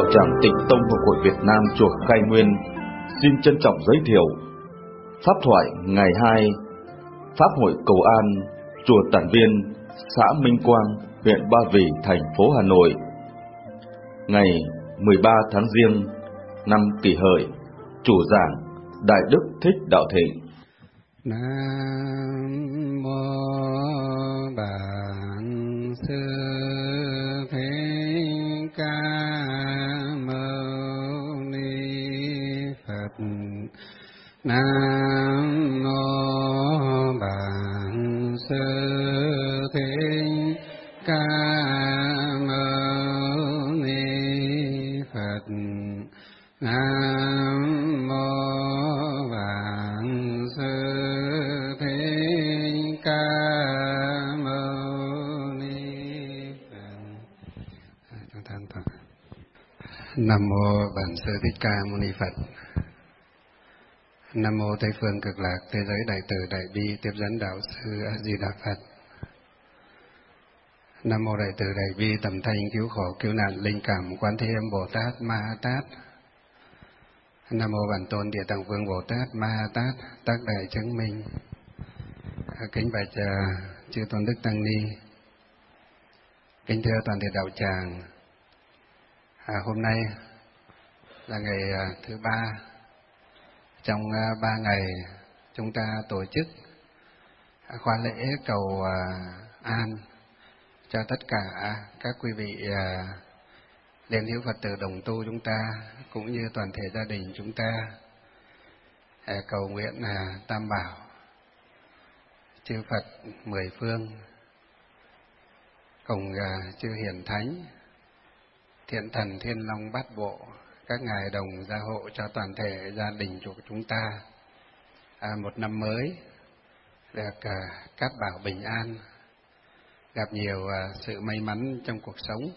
Tràng Tịnh Tông Học hội Việt Nam chùa Khai Nguyên xin trân trọng giới thiệu pháp thoại ngày 2 Pháp hội Cầu An, chùa Tản Viên, xã Minh Quang, huyện Ba Vì, thành phố Hà Nội, ngày 13 tháng Giêng năm Kỷ Hợi. Chủ giảng Đại Đức Thích Đạo Thịnh. Nam mô Bản Sư Thích Ca Mâu Ni Phật. Nam mô Bản Sư Thích Ca Mâu Ni Phật. Nam mô Bản Sư Thích Ca Mâu Ni Phật. Nam mô Bản Sư Thích Ca Mâu Ni Phật. Nam mô Tây phương Cực Lạc Thế giới Đại từ Đại bi Tiếp dẫn Đạo sư A Di Đà Phật. Nam mô Đại từ Đại bi Tầm thanh cứu khổ cứu nạn linh cảm Quán Thế Âm Bồ Tát Ma Ha Tát. Nam mô Bản Tôn Địa Tạng Vương Bồ Tát Ma Ha Tát Tác Đại chứng minh. Kính bạch chư tôn đức tăng ni, kính thưa toàn thể đạo tràng. Hôm nay là ngày thứ 3 trong 3 ngày chúng ta tổ chức khóa lễ cầu an cho tất cả các quý vị Liên hữu Phật tử đồng tu chúng ta cũng như toàn thể gia đình chúng ta, cầu nguyện Tam Bảo, chư Phật mười phương cùng chư hiền thánh, thiện thần Thiên Long Bát Bộ, các ngài đồng gia hộ cho toàn thể gia đình của chúng ta một năm mới được cát bảo bình an, gặp nhiều sự may mắn trong cuộc sống.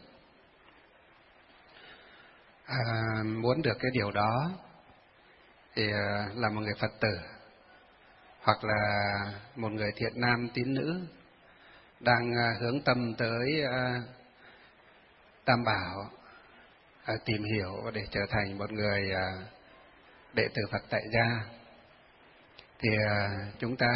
Muốn được cái điều đó thì là một người Phật tử hoặc là một người thiện nam tín nữ đang hướng tâm tới Tam Bảo, tìm hiểu để trở thành một người đệ tử Phật tại gia, thì chúng ta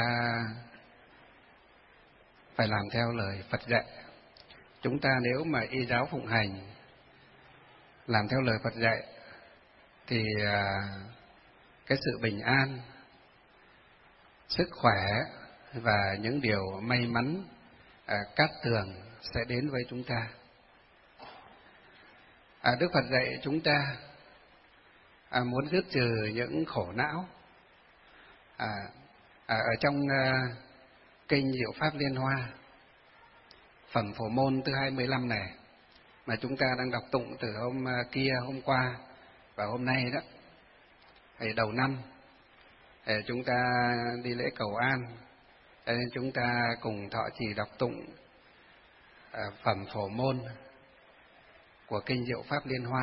phải làm theo lời Phật dạy. Chúng ta nếu mà y giáo phụng hành, làm theo lời Phật dạy, thì cái sự bình an, sức khỏe và những điều may mắn cát tường sẽ đến với chúng ta. Đức Phật dạy chúng ta muốn dứt trừ những khổ não. Ở trong kinh Diệu Pháp Liên Hoa, phẩm Phổ Môn thứ 25 này mà chúng ta đang đọc tụng từ hôm kia, hôm qua và hôm nay đó, thì đầu năm chúng ta đi lễ cầu an, cho nên chúng ta cùng thọ trì đọc tụng phẩm Phổ Môn của kinh Diệu Pháp Liên Hoa.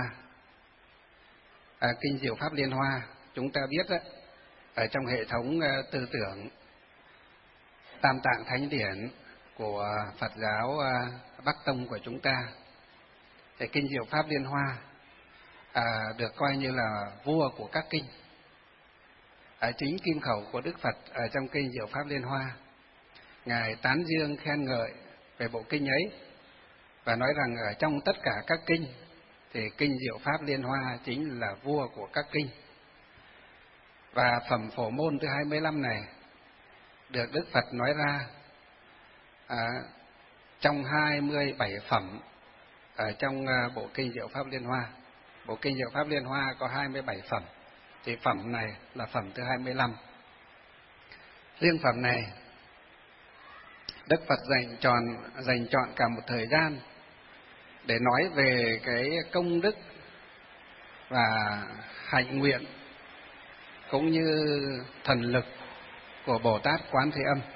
Kinh Diệu Pháp Liên Hoa chúng ta biết đó, ở trong hệ thống tư tưởng Tam Tạng Thánh Điển của Phật giáo Bắc Tông của chúng ta, thì kinh Diệu Pháp Liên Hoa được coi như là vua của các kinh. Chính kim khẩu của Đức Phật ở trong kinh Diệu Pháp Liên Hoa, ngài tán dương khen ngợi về bộ kinh ấy và nói rằng ở trong tất cả các kinh thì kinh Diệu Pháp Liên Hoa chính là vua của các kinh. Và phẩm Phổ Môn thứ 25 này được Đức Phật nói ra trong 27 phẩm ở trong bộ kinh Diệu Pháp Liên Hoa. Bộ kinh Diệu Pháp Liên Hoa có 27 phẩm, thì phẩm này là phẩm thứ 25. Riêng phẩm này Đức Phật dành chọn cả một thời gian để nói về cái công đức và hạnh nguyện cũng như thần lực của Bồ Tát Quán Thế Âm.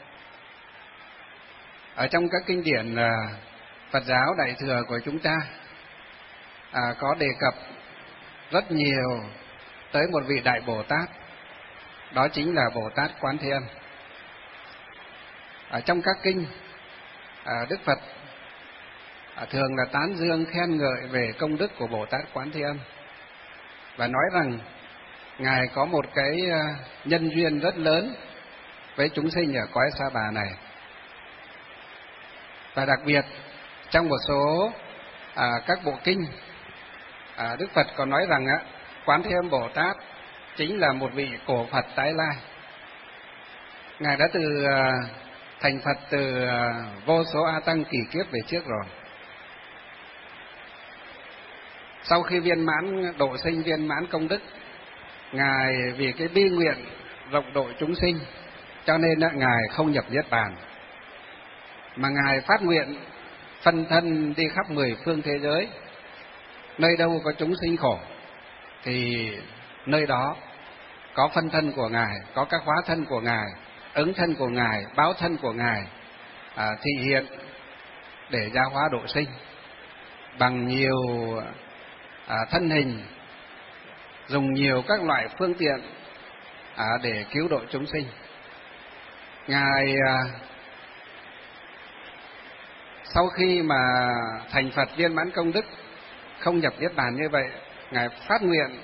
Ở trong các kinh điển Phật giáo Đại thừa của chúng ta có đề cập rất nhiều tới một vị Đại Bồ Tát, đó chính là Bồ Tát Quán Thế Âm. Ở trong các kinh Đức Phật thường là tán dương khen ngợi về công đức của Bồ Tát Quán Thế Âm và nói rằng Ngài có một cái nhân duyên rất lớn với chúng sinh ở cõi Sa Bà này. Và đặc biệt trong một số các bộ kinh, Đức Phật còn nói rằng Quán Thế Âm Bồ Tát chính là một vị cổ Phật tái lai. Ngài đã thành Phật từ vô số A Tăng kỷ kiếp về trước rồi. Sau khi viên mãn độ sinh, viên mãn công đức, Ngài vì cái bi nguyện rộng độ chúng sinh cho nên Ngài không nhập Niết Bàn, mà Ngài phát nguyện phân thân đi khắp 10 phương thế giới. Nơi đâu có chúng sinh khổ thì nơi đó có phân thân của Ngài, có các hóa thân của Ngài, ứng thân của Ngài, báo thân của Ngài thị hiện để giáo hóa độ sinh bằng nhiều thân hình, dùng nhiều các loại phương tiện để cứu độ chúng sinh. Ngài sau khi mà thành Phật viên mãn công đức, không nhập Niết Bàn như vậy, Ngài phát nguyện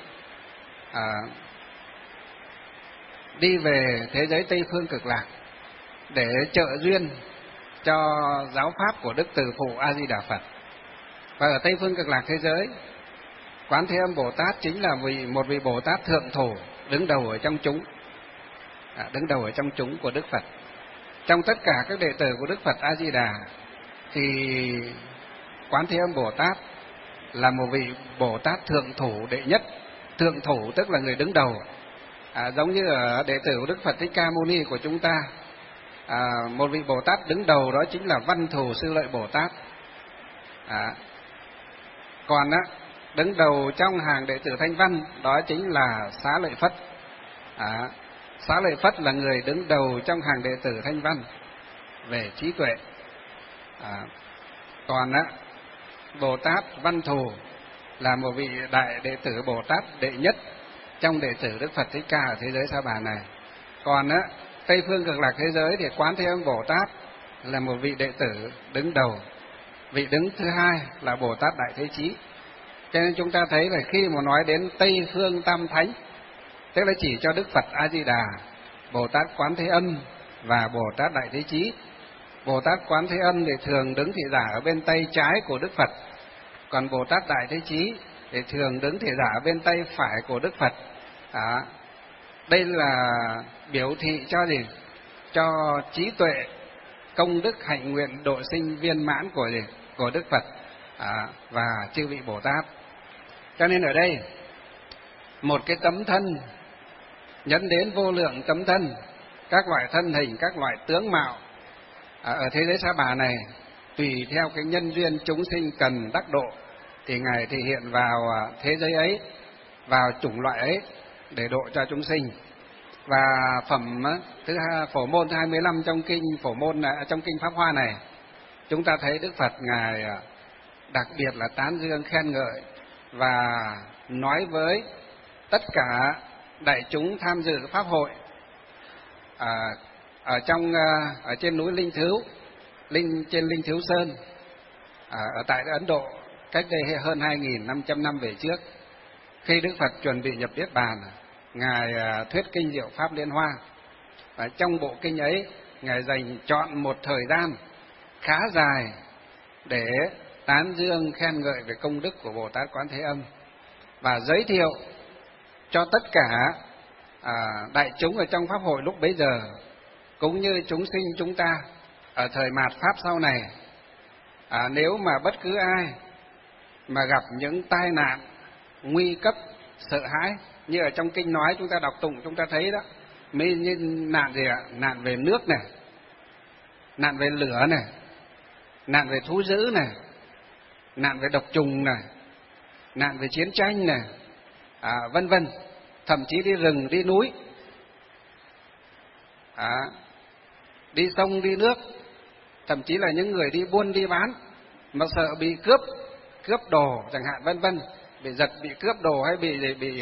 đi về thế giới Tây Phương Cực Lạc để trợ duyên cho giáo pháp của Đức Từ Phụ A Di Đà Phật. Và ở Tây Phương Cực Lạc thế giới, Quán Thế Âm Bồ Tát chính là một vị Bồ Tát thượng thủ, đứng đầu ở trong chúng, đứng đầu ở trong chúng của Đức Phật. Trong tất cả các đệ tử của Đức Phật A Di Đà thì Quán Thế Âm Bồ Tát là một vị Bồ Tát thượng thủ đệ nhất. Thượng thủ tức là người đứng đầu, giống như ở đệ tử của Đức Phật Thích Ca Mâu Ni của chúng ta, một vị Bồ Tát đứng đầu đó chính là Văn Thù Sư Lợi Bồ Tát. Còn đứng đầu trong hàng đệ tử Thanh Văn đó chính là Xá Lợi Phất. Xá Lợi Phất là người đứng đầu trong hàng đệ tử Thanh Văn về trí tuệ. Còn Bồ Tát Văn Thù là một vị đại đệ tử Bồ Tát đệ nhất trong đệ tử Đức Phật Thích Ca ở thế giới Sa Bà này. Còn Tây Phương Cực Lạc thế giới thì Quán Thế Âm Bồ Tát là một vị đệ tử đứng đầu. Vị đứng thứ hai là Bồ Tát Đại Thế Chí. Cho nên chúng ta thấy là khi mà nói đến Tây Phương Tam Thánh, tức là chỉ cho Đức Phật A Di Đà, Bồ Tát Quán Thế Âm và Bồ Tát Đại Thế Chí. Bồ Tát Quán Thế Âm thì thường đứng thị giả ở bên tay trái của Đức Phật, còn Bồ Tát Đại Thế Chí thì thường đứng thị giả ở bên tay phải của Đức Phật. Đây là biểu thị cho gì? Cho trí tuệ, công đức, hạnh nguyện, độ sinh viên mãn của Đức Phật và chư vị Bồ Tát. Cho nên ở đây một cái tấm thân nhấn đến vô lượng tấm thân, các loại thân hình, các loại tướng mạo ở thế giới Sa Bà này, tùy theo cái nhân duyên chúng sinh cần đắc độ thì Ngài thể hiện vào thế giới ấy, vào chủng loại ấy để độ cho chúng sinh. Và phẩm phổ môn thứ 25 trong kinh phổ môn, trong kinh Pháp Hoa này, chúng ta thấy Đức Phật Ngài đặc biệt là tán dương khen ngợi và nói với tất cả đại chúng tham dự pháp hội ở trên núi Linh Thứu, trên Linh Thứu Sơn, ở tại Ấn Độ cách đây hơn 2.500 năm về trước. Khi Đức Phật chuẩn bị nhập Niết Bàn, Ngài thuyết kinh Diệu Pháp Liên Hoa, và trong bộ kinh ấy Ngài dành chọn một thời gian khá dài để tán dương khen ngợi về công đức của Bồ Tát Quán Thế Âm và giới thiệu cho tất cả đại chúng ở trong pháp hội lúc bấy giờ, cũng như chúng sinh chúng ta ở thời mạt pháp sau này. Nếu mà bất cứ ai mà gặp những tai nạn nguy cấp, sợ hãi, như ở trong kinh nói, chúng ta đọc tụng chúng ta thấy đó, như nạn gì ạ? Nạn về nước này, nạn về lửa này, nạn về thú dữ này, nạn về độc trùng này, nạn về chiến tranh này, vân vân, thậm chí đi rừng đi núi, đi sông đi nước, thậm chí là những người đi buôn đi bán mà sợ bị cướp đồ chẳng hạn, vân vân, bị giật, bị cướp đồ hay bị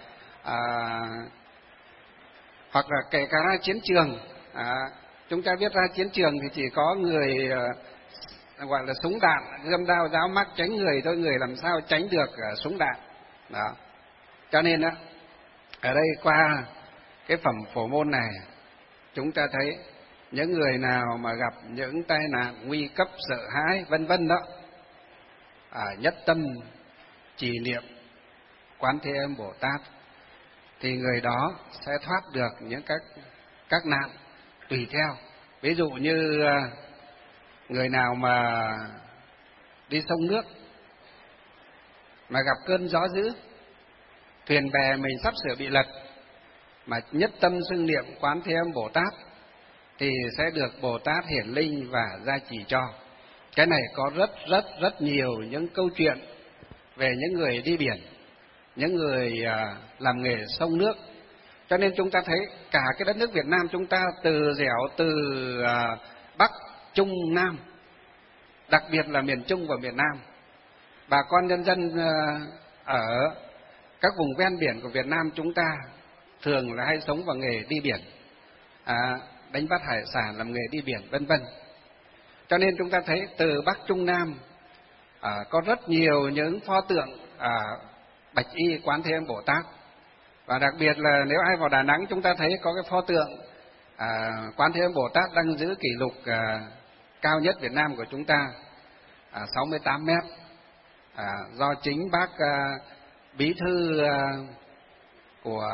hoặc là kể cả ra chiến trường. Chúng ta biết ra chiến trường thì chỉ có người gọi là súng đạn, gươm đao giáo mắc tránh người thôi, người làm sao tránh được súng đạn. Đó. Cho nên á, ở đây qua cái phẩm phổ môn này, chúng ta thấy những người nào mà gặp những tai nạn nguy cấp, sợ hãi vân vân đó, nhất tâm trì niệm Quán Thế Âm Bồ Tát thì người đó sẽ thoát được những các nạn tùy theo. Ví dụ như người nào mà đi sông nước mà gặp cơn gió dữ, thuyền bè mình sắp sửa bị lật, mà nhất tâm xưng niệm Quán Thế Âm Bồ Tát thì sẽ được Bồ Tát hiển linh và gia trì cho. Cái này có rất nhiều những câu chuyện về những người đi biển, những người làm nghề sông nước. Cho nên chúng ta thấy cả cái đất nước Việt Nam chúng ta từ dẻo, từ Bắc, Trung, Nam, đặc biệt là miền Trung và miền Nam, bà con nhân dân ở các vùng ven biển của Việt Nam chúng ta thường là hay sống vào nghề đi biển, đánh bắt hải sản, làm nghề đi biển vân vân. Cho nên chúng ta thấy từ Bắc Trung Nam có rất nhiều những pho tượng Bạch Y Quán Thế Âm Bồ Tát. Và đặc biệt là nếu ai vào Đà Nẵng chúng ta thấy có cái pho tượng Quán Thế Âm Bồ Tát đang giữ kỷ lục cao nhất Việt Nam của chúng ta, 68 mét, do chính bác bí thư của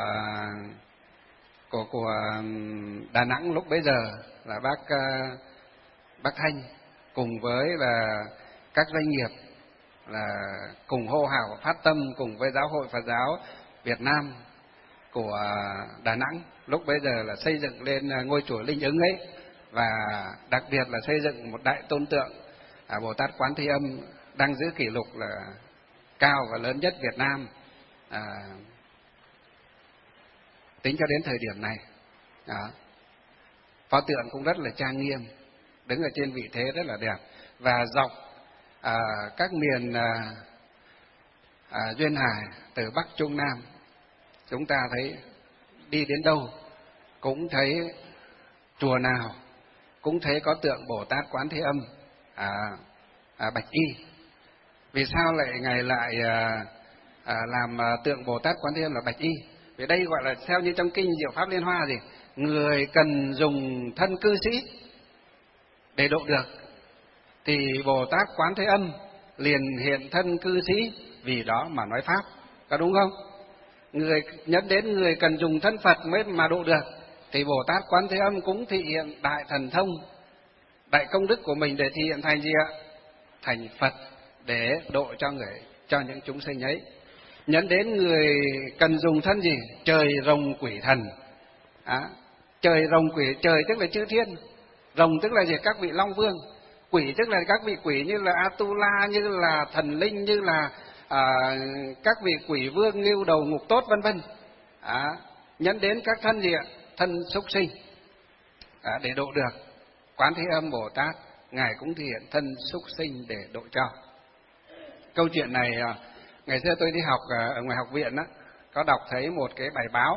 Đà Nẵng lúc bấy giờ là bác Thanh cùng với là các doanh nghiệp là cùng hô hào phát tâm cùng với Giáo hội Phật giáo Việt Nam của Đà Nẵng lúc bấy giờ là xây dựng lên ngôi chùa Linh Ứng ấy, và đặc biệt là xây dựng một đại tôn tượng Bồ Tát Quán Thế Âm đang giữ kỷ lục là cao và lớn nhất Việt Nam tính cho đến thời điểm này. Đó. Pho tượng cũng rất là trang nghiêm, đứng ở trên vị thế rất là đẹp, và dọc các miền duyên hải từ Bắc Trung Nam chúng ta thấy đi đến đâu cũng thấy chùa nào cũng thấy có tượng Bồ Tát Quán Thế Âm Bạch Y. Vì sao lại ngài lại làm tượng Bồ Tát Quán Thế Âm là Bạch Y? Vì đây gọi là theo như trong kinh Diệu Pháp Liên Hoa gì, người cần dùng thân cư sĩ để độ được thì Bồ Tát Quán Thế Âm liền hiện thân cư sĩ vì đó mà nói pháp, có đúng không? Người nhấn đến người cần dùng thân Phật mới mà độ được thì Bồ Tát Quán Thế Âm cũng thị hiện đại thần thông, đại công đức của mình để thị hiện thành gì ạ? Thành Phật để độ cho những chúng sinh ấy. Nhấn đến người cần dùng thân gì? Trời rồng quỷ thần. Trời rồng quỷ, trời tức là chư thiên, rồng tức là gì? Các vị long vương, quỷ tức là các vị quỷ như là Atula, như là thần linh, như là các vị quỷ vương, ngưu đầu, ngục tốt vân vân. Nhấn đến các thân gì ạ? Thân súc sinh để độ được. Quán Thế Âm Bồ Tát ngài cũng thể hiện thân súc sinh để độ cho. Câu chuyện này ngày xưa tôi đi học ở ngoài học viện đó, có đọc thấy một cái bài báo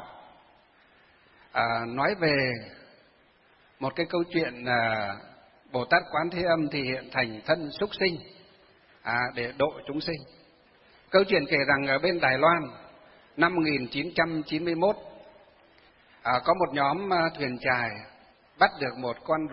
nói về một cái câu chuyện Bồ Tát Quán Thế Âm thì hiện thành thân súc sinh để độ chúng sinh. Câu chuyện kể rằng ở bên Đài Loan năm 1991 có một nhóm thuyền chài bắt được một con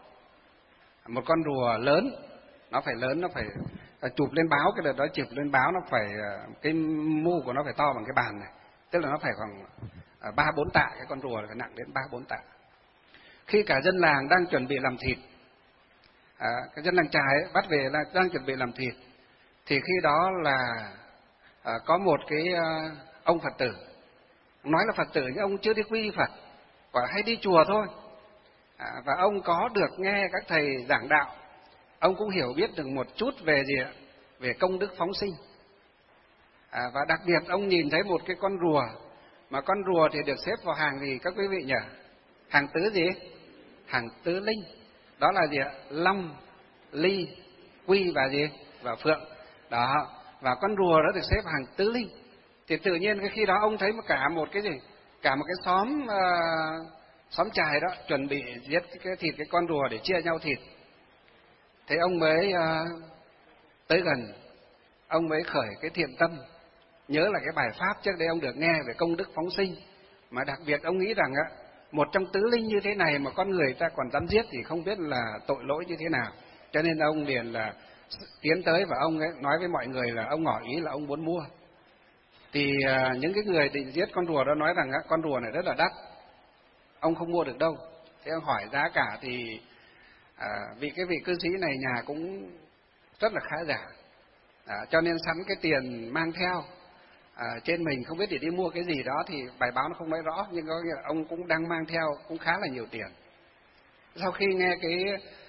rùa lớn, nó phải lớn, nó phải chụp lên báo, cái đợt đó chụp lên báo nó phải cái mu của nó phải to bằng cái bàn này, tức là nó phải khoảng 3-4 tạ, cái con rùa phải nặng đến 3-4 tạ. Khi cả dân làng đang chuẩn bị làm thịt, cái dân làng chài ấy, bắt về là đang chuẩn bị làm thịt, thì khi đó là có một cái ông Phật tử, nói là Phật tử nhưng ông chưa đi quy Phật, và hay đi chùa thôi, và ông có được nghe các thầy giảng đạo, ông cũng hiểu biết được một chút về gì ạ? Về công đức phóng sinh. Và đặc biệt ông nhìn thấy một cái con rùa, mà con rùa thì được xếp vào hàng gì các quý vị nhỉ? Hàng tứ gì? Hàng tứ linh. Đó là gì ạ? Long, ly, quy và gì? Và phượng. Đó. Và con rùa đó được xếp hàng tứ linh. Thì tự nhiên khi đó ông thấy cả một cái gì? Cả một cái xóm chài đó chuẩn bị giết cái thịt cái con rùa để chia nhau thịt. Thế ông mới tới gần, ông mới khởi cái thiện tâm, nhớ là cái bài pháp trước đây ông được nghe về công đức phóng sinh, mà đặc biệt ông nghĩ rằng một trong tứ linh như thế này mà con người ta còn dám giết thì không biết là tội lỗi như thế nào. Cho nên ông liền là tiến tới và ông ấy nói với mọi người là ông ngỏ ý là ông muốn mua. Thì những cái người định giết con rùa đó nói rằng con rùa này rất là đắt, ông không mua được đâu. Thế ông hỏi giá cả thì cái vị cư sĩ này nhà cũng rất là khá giả, cho nên sẵn cái tiền mang theo trên mình, không biết để đi mua cái gì đó thì bài báo nó không nói rõ, nhưng có nghĩa là ông cũng đang mang theo cũng khá là nhiều tiền. Sau khi nghe cái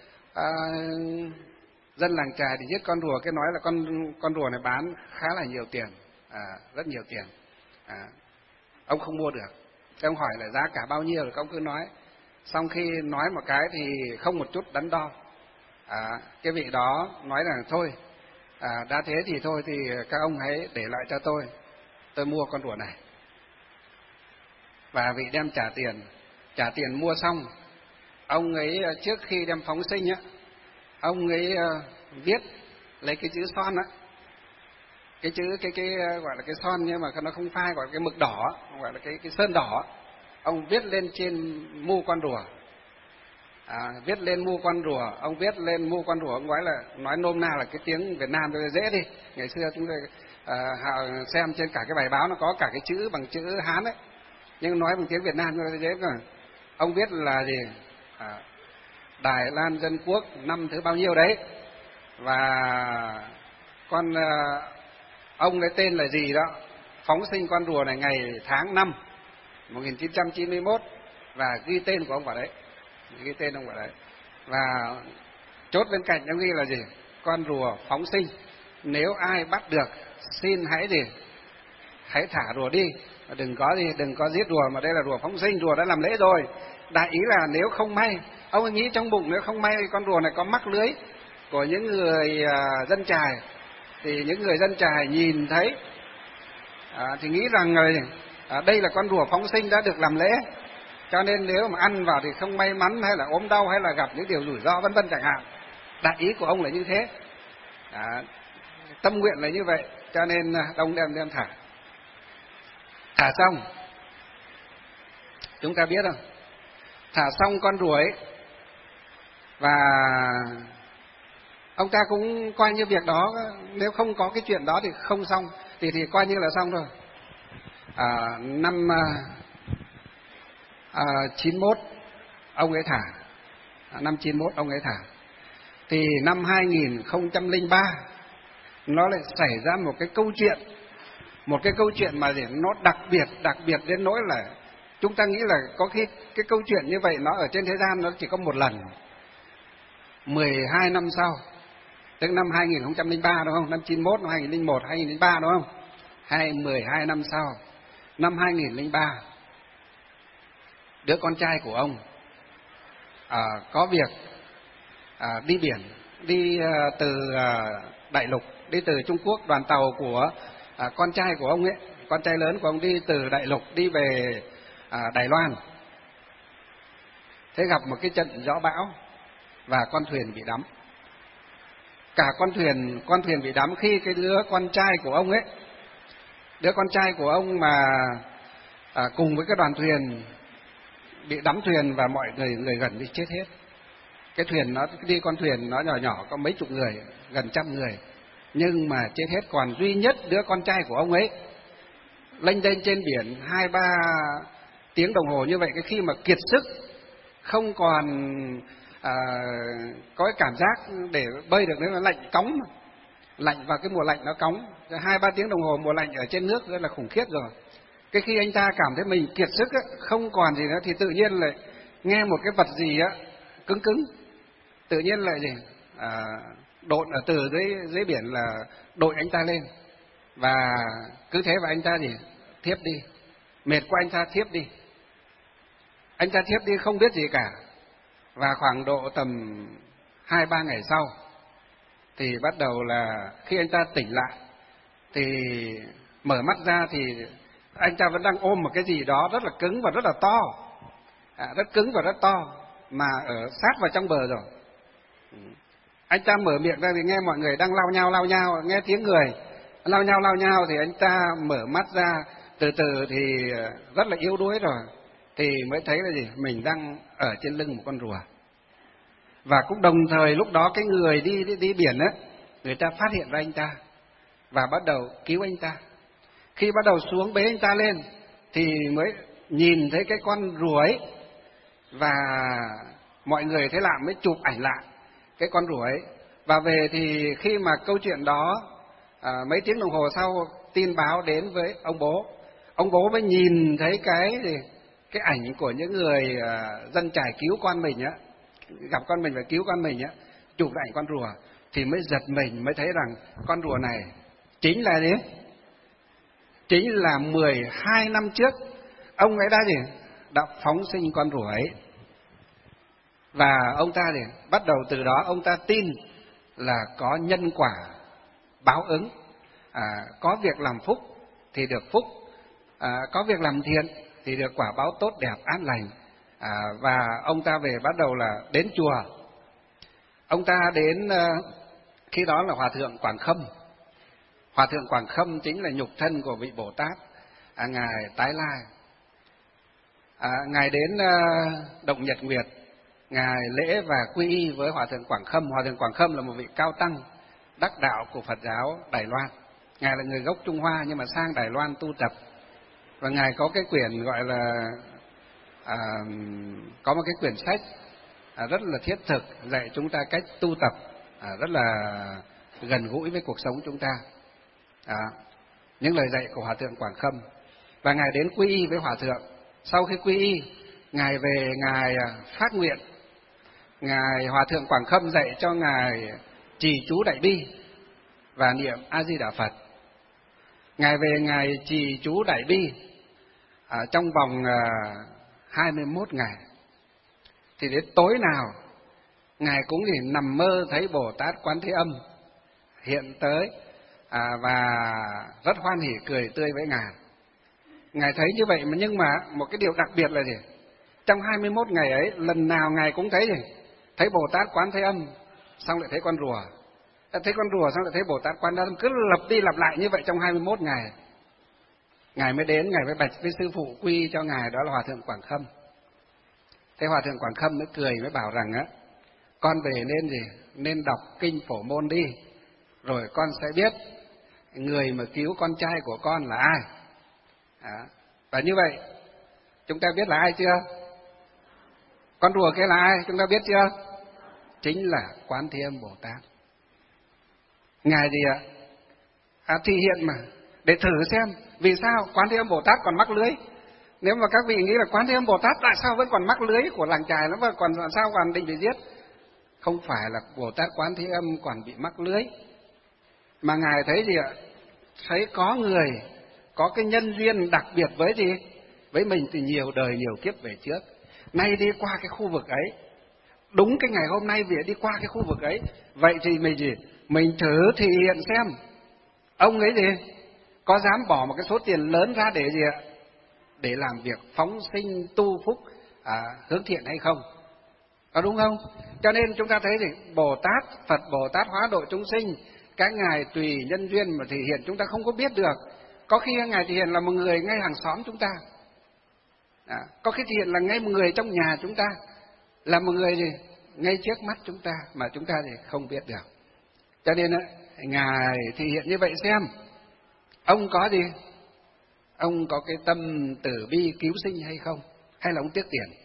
dân làng Chài thì giết con rùa, cái nói là con rùa này bán khá là nhiều tiền, rất nhiều tiền, ông không mua được. Ông hỏi là giá cả bao nhiêu, thì ông cứ nói. Xong khi nói một cái thì không một chút đắn đo, cái vị đó nói rằng thôi, đã thế thì thôi thì các ông hãy để lại cho tôi mua con rùa này. Và vị đem trả tiền mua xong, ông ấy trước khi đem phóng sinh ông ấy viết lấy cái chữ son cái chữ cái gọi là cái son, nhưng mà nó không phai, gọi là cái mực đỏ, gọi là cái sơn đỏ, ông viết lên trên mu con rùa. Viết lên mu con rùa, ông viết lên mu con rùa, ông nói nôm na là cái tiếng Việt Nam tôi dễ đi. Ngày xưa chúng tôi xem trên cả cái bài báo nó có cả cái chữ bằng chữ Hán ấy, nhưng nói bằng tiếng Việt Nam tôi dễ cơ. Ông viết là gì? Đài Loan Dân Quốc năm thứ bao nhiêu đấy, và ông ấy tên là gì đó, phóng sinh con rùa này ngày tháng năm 1991, và ghi tên của ông vào đấy, và chốt bên cạnh ông ghi là gì? Con rùa phóng sinh, nếu ai bắt được xin hãy thả rùa đi, đừng có giết rùa, mà đây là rùa phóng sinh, rùa đã làm lễ rồi. Đại ý là nếu không may, ông ấy nghĩ trong bụng nếu không may con rùa này có mắc lưới của những người dân Chài, thì những người dân Chài nhìn thấy thì nghĩ rằng đây là con rùa phóng sinh đã được làm lễ, cho nên nếu mà ăn vào thì không may mắn, hay là ốm đau, hay là gặp những điều rủi ro vân vân chẳng hạn. Đại ý của ông là như thế, tâm nguyện là như vậy, cho nên ông đem thả xong. Chúng ta biết không, thả xong con rùa ấy, và ông ta cũng coi như việc đó, nếu không có cái chuyện đó thì không xong, thì coi như là xong rồi. Năm 91 ông ấy thả, năm 91 ông ấy thả, thì năm 2003 nó lại xảy ra một cái câu chuyện mà nó đặc biệt đến nỗi là chúng ta nghĩ là có khi cái câu chuyện như vậy nó ở trên thế gian nó chỉ có một lần. 12 năm sau, tức năm 2003 đúng không? Năm 91, năm 2001, 2003 đúng không? 12 năm sau, năm 2003, đứa con trai của ông có việc đi biển, đi từ đại lục, đi từ Trung Quốc, đoàn tàu của con trai của ông ấy, con trai lớn của ông đi từ đại lục đi về Đài Loan. Thế gặp một cái trận gió bão và con thuyền bị đắm. Cả con thuyền bị đắm khi cái đứa con trai của ông ấy, đứa con trai của ông mà cùng với cái đoàn thuyền bị đắm thuyền, và mọi người gần đi chết hết. Cái thuyền con thuyền nó nhỏ có mấy chục người, gần trăm người, nhưng mà chết hết, còn duy nhất đứa con trai của ông ấy lênh đênh trên biển 2-3 tiếng đồng hồ như vậy, cái khi mà kiệt sức, không còn có cái cảm giác để bơi được nữa, là lạnh cóng, lạnh vào cái mùa lạnh nó cóng, 2-3 tiếng đồng hồ mùa lạnh ở trên nước rất là khủng khiếp rồi. Cái khi anh ta cảm thấy mình kiệt sức không còn gì nữa, thì tự nhiên lại nghe một cái vật gì cứng, tự nhiên lại độn ở từ dưới biển là đội anh ta lên, và cứ thế và anh ta thiếp đi, mệt quá anh ta thiếp đi. Anh ta thiếp đi không biết gì cả, và khoảng độ tầm 2-3 ngày sau thì bắt đầu là khi anh ta tỉnh lại thì mở mắt ra thì anh ta vẫn đang ôm một cái gì đó rất là cứng và rất là to, rất cứng và rất to, mà ở sát vào trong bờ rồi. Anh ta mở miệng ra thì nghe mọi người đang lao nhau, nghe tiếng người lao nhau thì anh ta mở mắt ra, từ từ thì rất là yếu đuối rồi, thì mới thấy là gì? Mình đang ở trên lưng một con rùa. Và cũng đồng thời lúc đó cái người đi biển á, người ta phát hiện ra anh ta và bắt đầu cứu anh ta. Khi bắt đầu xuống bế anh ta lên thì mới nhìn thấy cái con rùa ấy, và mọi người thế lạ mới chụp ảnh lại cái con rùa ấy. Và về thì khi mà câu chuyện đó mấy tiếng đồng hồ sau tin báo đến với ông bố mới nhìn thấy cái ảnh của những người dân chài cứu con mình á, gặp con mình và cứu con mình á, chụp ảnh con rùa, thì mới giật mình, mới thấy rằng con rùa này chính là gì? Chính là 12 năm trước ông ấy đã phóng sinh con rùa ấy. Và ông ta bắt đầu từ đó ông ta tin là có nhân quả báo ứng, có việc làm phúc thì được phúc, có việc làm thiện thì được quả báo tốt đẹp an lành. Và ông ta về bắt đầu là đến chùa. Ông ta đến khi đó là Hòa Thượng Quảng Khâm. Hòa Thượng Quảng Khâm chính là nhục thân của vị Bồ Tát ngài Tái Lai. Ngài đến Động Nhật Nguyệt, ngài lễ và quy y với Hòa Thượng Quảng Khâm. Hòa Thượng Quảng Khâm là một vị cao tăng đắc đạo của Phật giáo Đài Loan. Ngài là người gốc Trung Hoa nhưng mà sang Đài Loan tu tập, và ngài có cái quyển gọi là có một cái quyển sách rất là thiết thực dạy chúng ta cách tu tập, rất là gần gũi với cuộc sống chúng ta. Những lời dạy của Hòa Thượng Quảng Khâm. Và ngài đến quy y với Hòa Thượng. Sau khi quy y, ngài về ngài phát nguyện. Ngài Hòa Thượng Quảng Khâm dạy cho ngài trì chú Đại Bi và niệm A Di Đà Phật. Ngài về ngài trì chú Đại Bi trong vòng 21 ngày. Thì đến tối nào ngài cũng thì nằm mơ thấy Bồ Tát Quán Thế Âm hiện tới, và rất hoan hỉ cười tươi với ngài. Ngài thấy như vậy, nhưng mà một cái điều đặc biệt là gì? Trong 21 ngày ấy, lần nào ngài cũng thấy gì? Thấy Bồ Tát Quán Thế Âm, xong lại thấy con rùa. Thấy con rùa xong lại thấy Bồ Tát Quán Thế Âm, cứ lặp đi lặp lại như vậy trong 21 ngày. Ngài mới đến, ngài mới bạch với sư phụ quy cho ngài, đó là Hòa Thượng Quảng Khâm. Thế Hòa Thượng Quảng Khâm mới cười, mới bảo rằng con về nên gì? Nên đọc kinh Phổ Môn đi, rồi con sẽ biết người mà cứu con trai của con là ai. Và như vậy chúng ta biết là ai chưa? Con rùa kia là ai chúng ta biết chưa? Chính là Quán Thế Âm Bồ Tát. Ngài gì ạ? Thi hiện mà, để thử xem vì sao Quán Thế Âm Bồ Tát còn mắc lưới. Nếu mà các vị nghĩ là Quán Thế Âm Bồ Tát tại sao vẫn còn mắc lưới của làng chài, nó vẫn còn sao còn định bị giết? Không phải là Bồ Tát Quán Thế Âm còn bị mắc lưới, mà ngài thấy gì ạ? Thấy có người có cái nhân duyên đặc biệt với gì? Với mình từ nhiều đời nhiều kiếp về trước, nay đi qua cái khu vực ấy, đúng cái ngày hôm nay vì đi qua cái khu vực ấy, vậy thì mình gì? Mình thử thì hiện xem ông ấy gì có dám bỏ một cái số tiền lớn ra để gì ạ? Để làm việc phóng sinh tu phúc hướng thiện hay không? Có đúng không? Cho nên chúng ta thấy gì? Bồ Tát, Phật Bồ Tát hóa độ chúng sinh, các ngài tùy nhân duyên mà thể hiện chúng ta không có biết được. Có khi ngài thể hiện là một người ngay hàng xóm chúng ta, có khi thể hiện là ngay một người trong nhà chúng ta, là một người gì ngay trước mắt chúng ta mà chúng ta thì không biết được. Cho nên ngài thể hiện như vậy xem ông có gì? Ông có cái tâm từ bi cứu sinh hay không? Hay là ông tiếc tiền?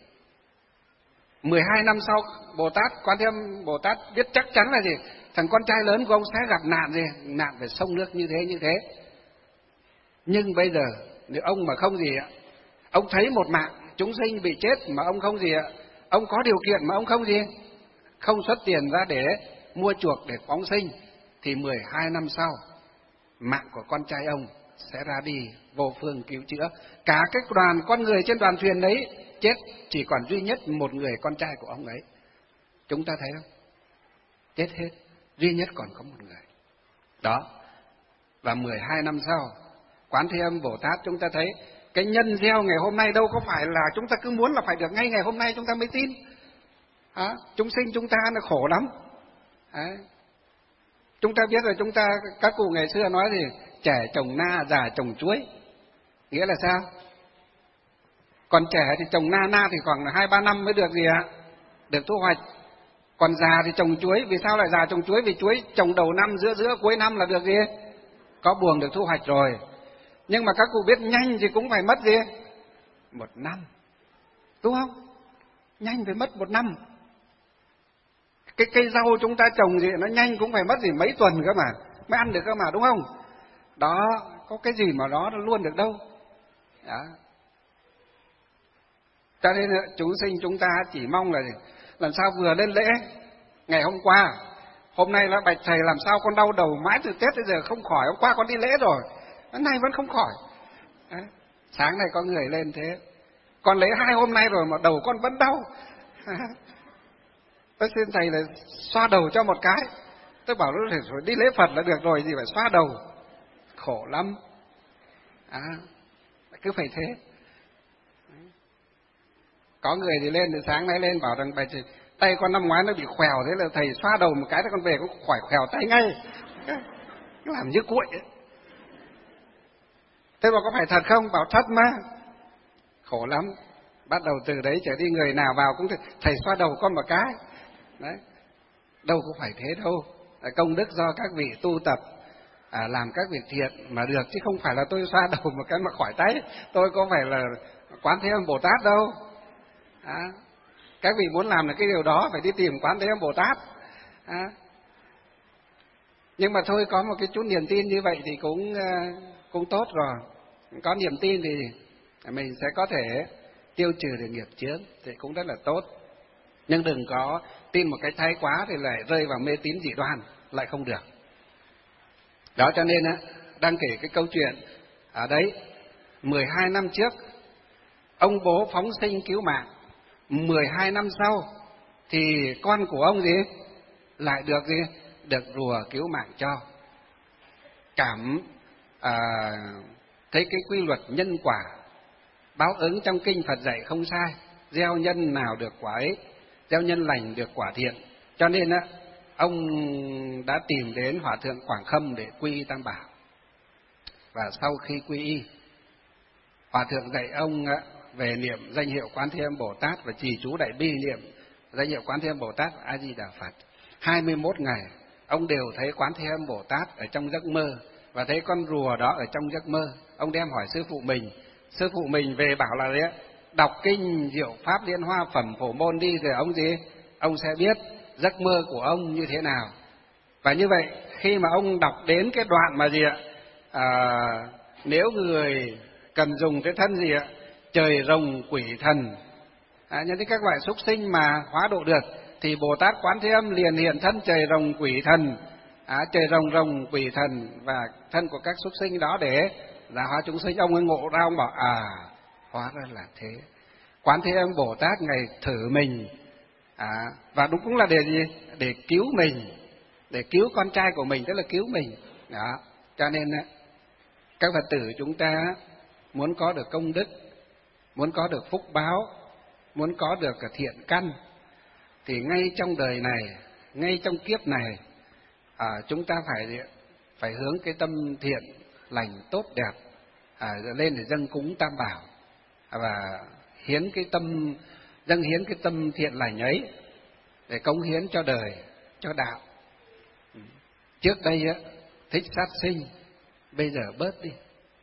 12 năm sau Bồ Tát Quán Thế Âm Bồ Tát biết chắc chắn là gì? Thằng con trai lớn của ông sẽ gặp nạn gì? Nạn về sông nước như thế. Nhưng bây giờ nếu ông mà không gì ạ, ông thấy một mạng chúng sinh bị chết mà ông không gì ạ, ông có điều kiện mà ông không gì, không xuất tiền ra để mua chuộc để phóng sinh, thì 12 năm sau mạng của con trai ông sẽ ra đi vô phương cứu chữa. Cả cái đoàn con người trên đoàn thuyền đấy chết, chỉ còn duy nhất một người con trai của ông ấy. Chúng ta thấy không? Chết hết, duy nhất còn có một người. Đó. Và 12 năm sau, Quán Thế Âm Bồ Tát chúng ta thấy cái nhân gieo ngày hôm nay đâu có phải là chúng ta cứ muốn là phải được ngay ngày hôm nay chúng ta mới tin. Chúng sinh chúng ta nó khổ lắm. Đấy. Chúng ta biết rồi, các cụ ngày xưa nói gì? Trẻ trồng na, già trồng chuối. Nghĩa là sao? Còn trẻ thì trồng na thì khoảng 2-3 năm mới được gì ạ? Được thu hoạch. Còn già thì trồng chuối. Vì sao lại già trồng chuối? Vì chuối trồng đầu năm, giữa cuối năm là được gì? Có buồng được thu hoạch rồi. Nhưng mà các cụ biết nhanh thì cũng phải mất gì? 1 năm. Đúng không? Nhanh phải mất 1 năm. Cái cây rau chúng ta trồng gì nó nhanh cũng phải mất gì mấy tuần cơ mà mới ăn được cơ mà, đúng không? Đó, có cái gì mà nó luôn được đâu. Đó. Cho nên chúng sinh chúng ta chỉ mong là làm sao vừa lên lễ ngày hôm qua, hôm nay là bạch thầy làm sao con đau đầu mãi từ Tết tới giờ không khỏi, hôm qua con đi lễ rồi, hôm nay vẫn không khỏi. Đấy. Sáng nay có người lên thế, con lễ 2 hôm nay rồi mà đầu con vẫn đau. Tôi xin thầy là xoa đầu cho một cái. Tôi bảo nó phải đi lễ Phật là được rồi, gì phải xoa đầu. Khổ lắm. Cứ phải thế. Có người thì lên, thì sáng nay lên bảo rằng bài tay con năm ngoái nó bị khèo, thế là thầy xoa đầu một cái, con về cũng khỏi khèo tay ngay. Nó làm như cuội ấy. Thế mà có phải thật không? Bảo thật mà. Khổ lắm. Bắt đầu từ đấy trở đi người nào vào cũng thầy xoa đầu con một cái. Đấy. Đâu có phải thế đâu. Công đức do các vị tu tập, làm các việc thiện mà được, chứ không phải là tôi xoa đầu một cái mà khỏi tay. Tôi có phải là Quán Thế Âm Bồ Tát đâu. Các vị muốn làm được cái điều đó phải đi tìm Quán Thế Âm Bồ Tát. Nhưng mà thôi, có một cái chút niềm tin như vậy thì cũng tốt rồi. Có niềm tin thì mình sẽ có thể tiêu trừ được nghiệp chướng thì cũng rất là tốt. Nhưng đừng có tin một cái thái quá thì lại rơi vào mê tín dị đoan, lại không được. Đó, cho nên đang kể cái câu chuyện ở đấy, 12 năm trước ông bố phóng sinh cứu mạng, 12 năm sau thì con của ông gì lại được gì, được rùa cứu mạng cho. Thấy cái quy luật nhân quả báo ứng trong kinh Phật dạy không sai, gieo nhân nào được quả ấy, gieo nhân lành được quả thiện. Cho nên ông đã tìm đến Hòa thượng Quảng Khâm để quy y Tam Bảo. Và sau khi quy y, Hòa thượng dạy ông về niệm danh hiệu Quán Thế Âm Bồ Tát và trì chú Đại Bi niệm danh hiệu Quán Thế Âm Bồ Tát A Di Đà Phật. 21 ngày ông đều thấy Quán Thế Âm Bồ Tát ở trong giấc mơ và thấy con rùa đó ở trong giấc mơ. Ông đem hỏi sư phụ mình về bảo là đấy, đọc kinh Diệu Pháp Liên Hoa Phẩm Phổ Môn đi, rồi ông sẽ biết giấc mơ của ông như thế nào. Và như vậy khi mà ông đọc đến cái đoạn mà nếu người cần dùng cái thân trời rồng quỷ thần, những cái các loại súc sinh mà hóa độ được, thì Bồ Tát Quán Thế Âm liền hiện thân trời rồng quỷ thần, trời rồng quỷ thần và thân của các súc sinh đó để giáo hóa chúng sinh. Ông ấy ngộ ra, ông bảo hóa ra là thế. Quán Thế Âm Bồ Tát ngày thử mình, và đúng cũng là để gì? Để cứu mình, để cứu con trai của mình, tức là cứu mình. Đó. Cho nên các Phật tử chúng ta muốn có được công đức, muốn có được phúc báo, muốn có được thiện căn, thì ngay trong đời này, ngay trong kiếp này, chúng ta phải hướng cái tâm thiện lành tốt đẹp lên để dâng cúng Tam Bảo và dâng hiến cái tâm thiện lành ấy để cống hiến cho đời, cho đạo. Trước đây thích sát sinh, bây giờ bớt đi.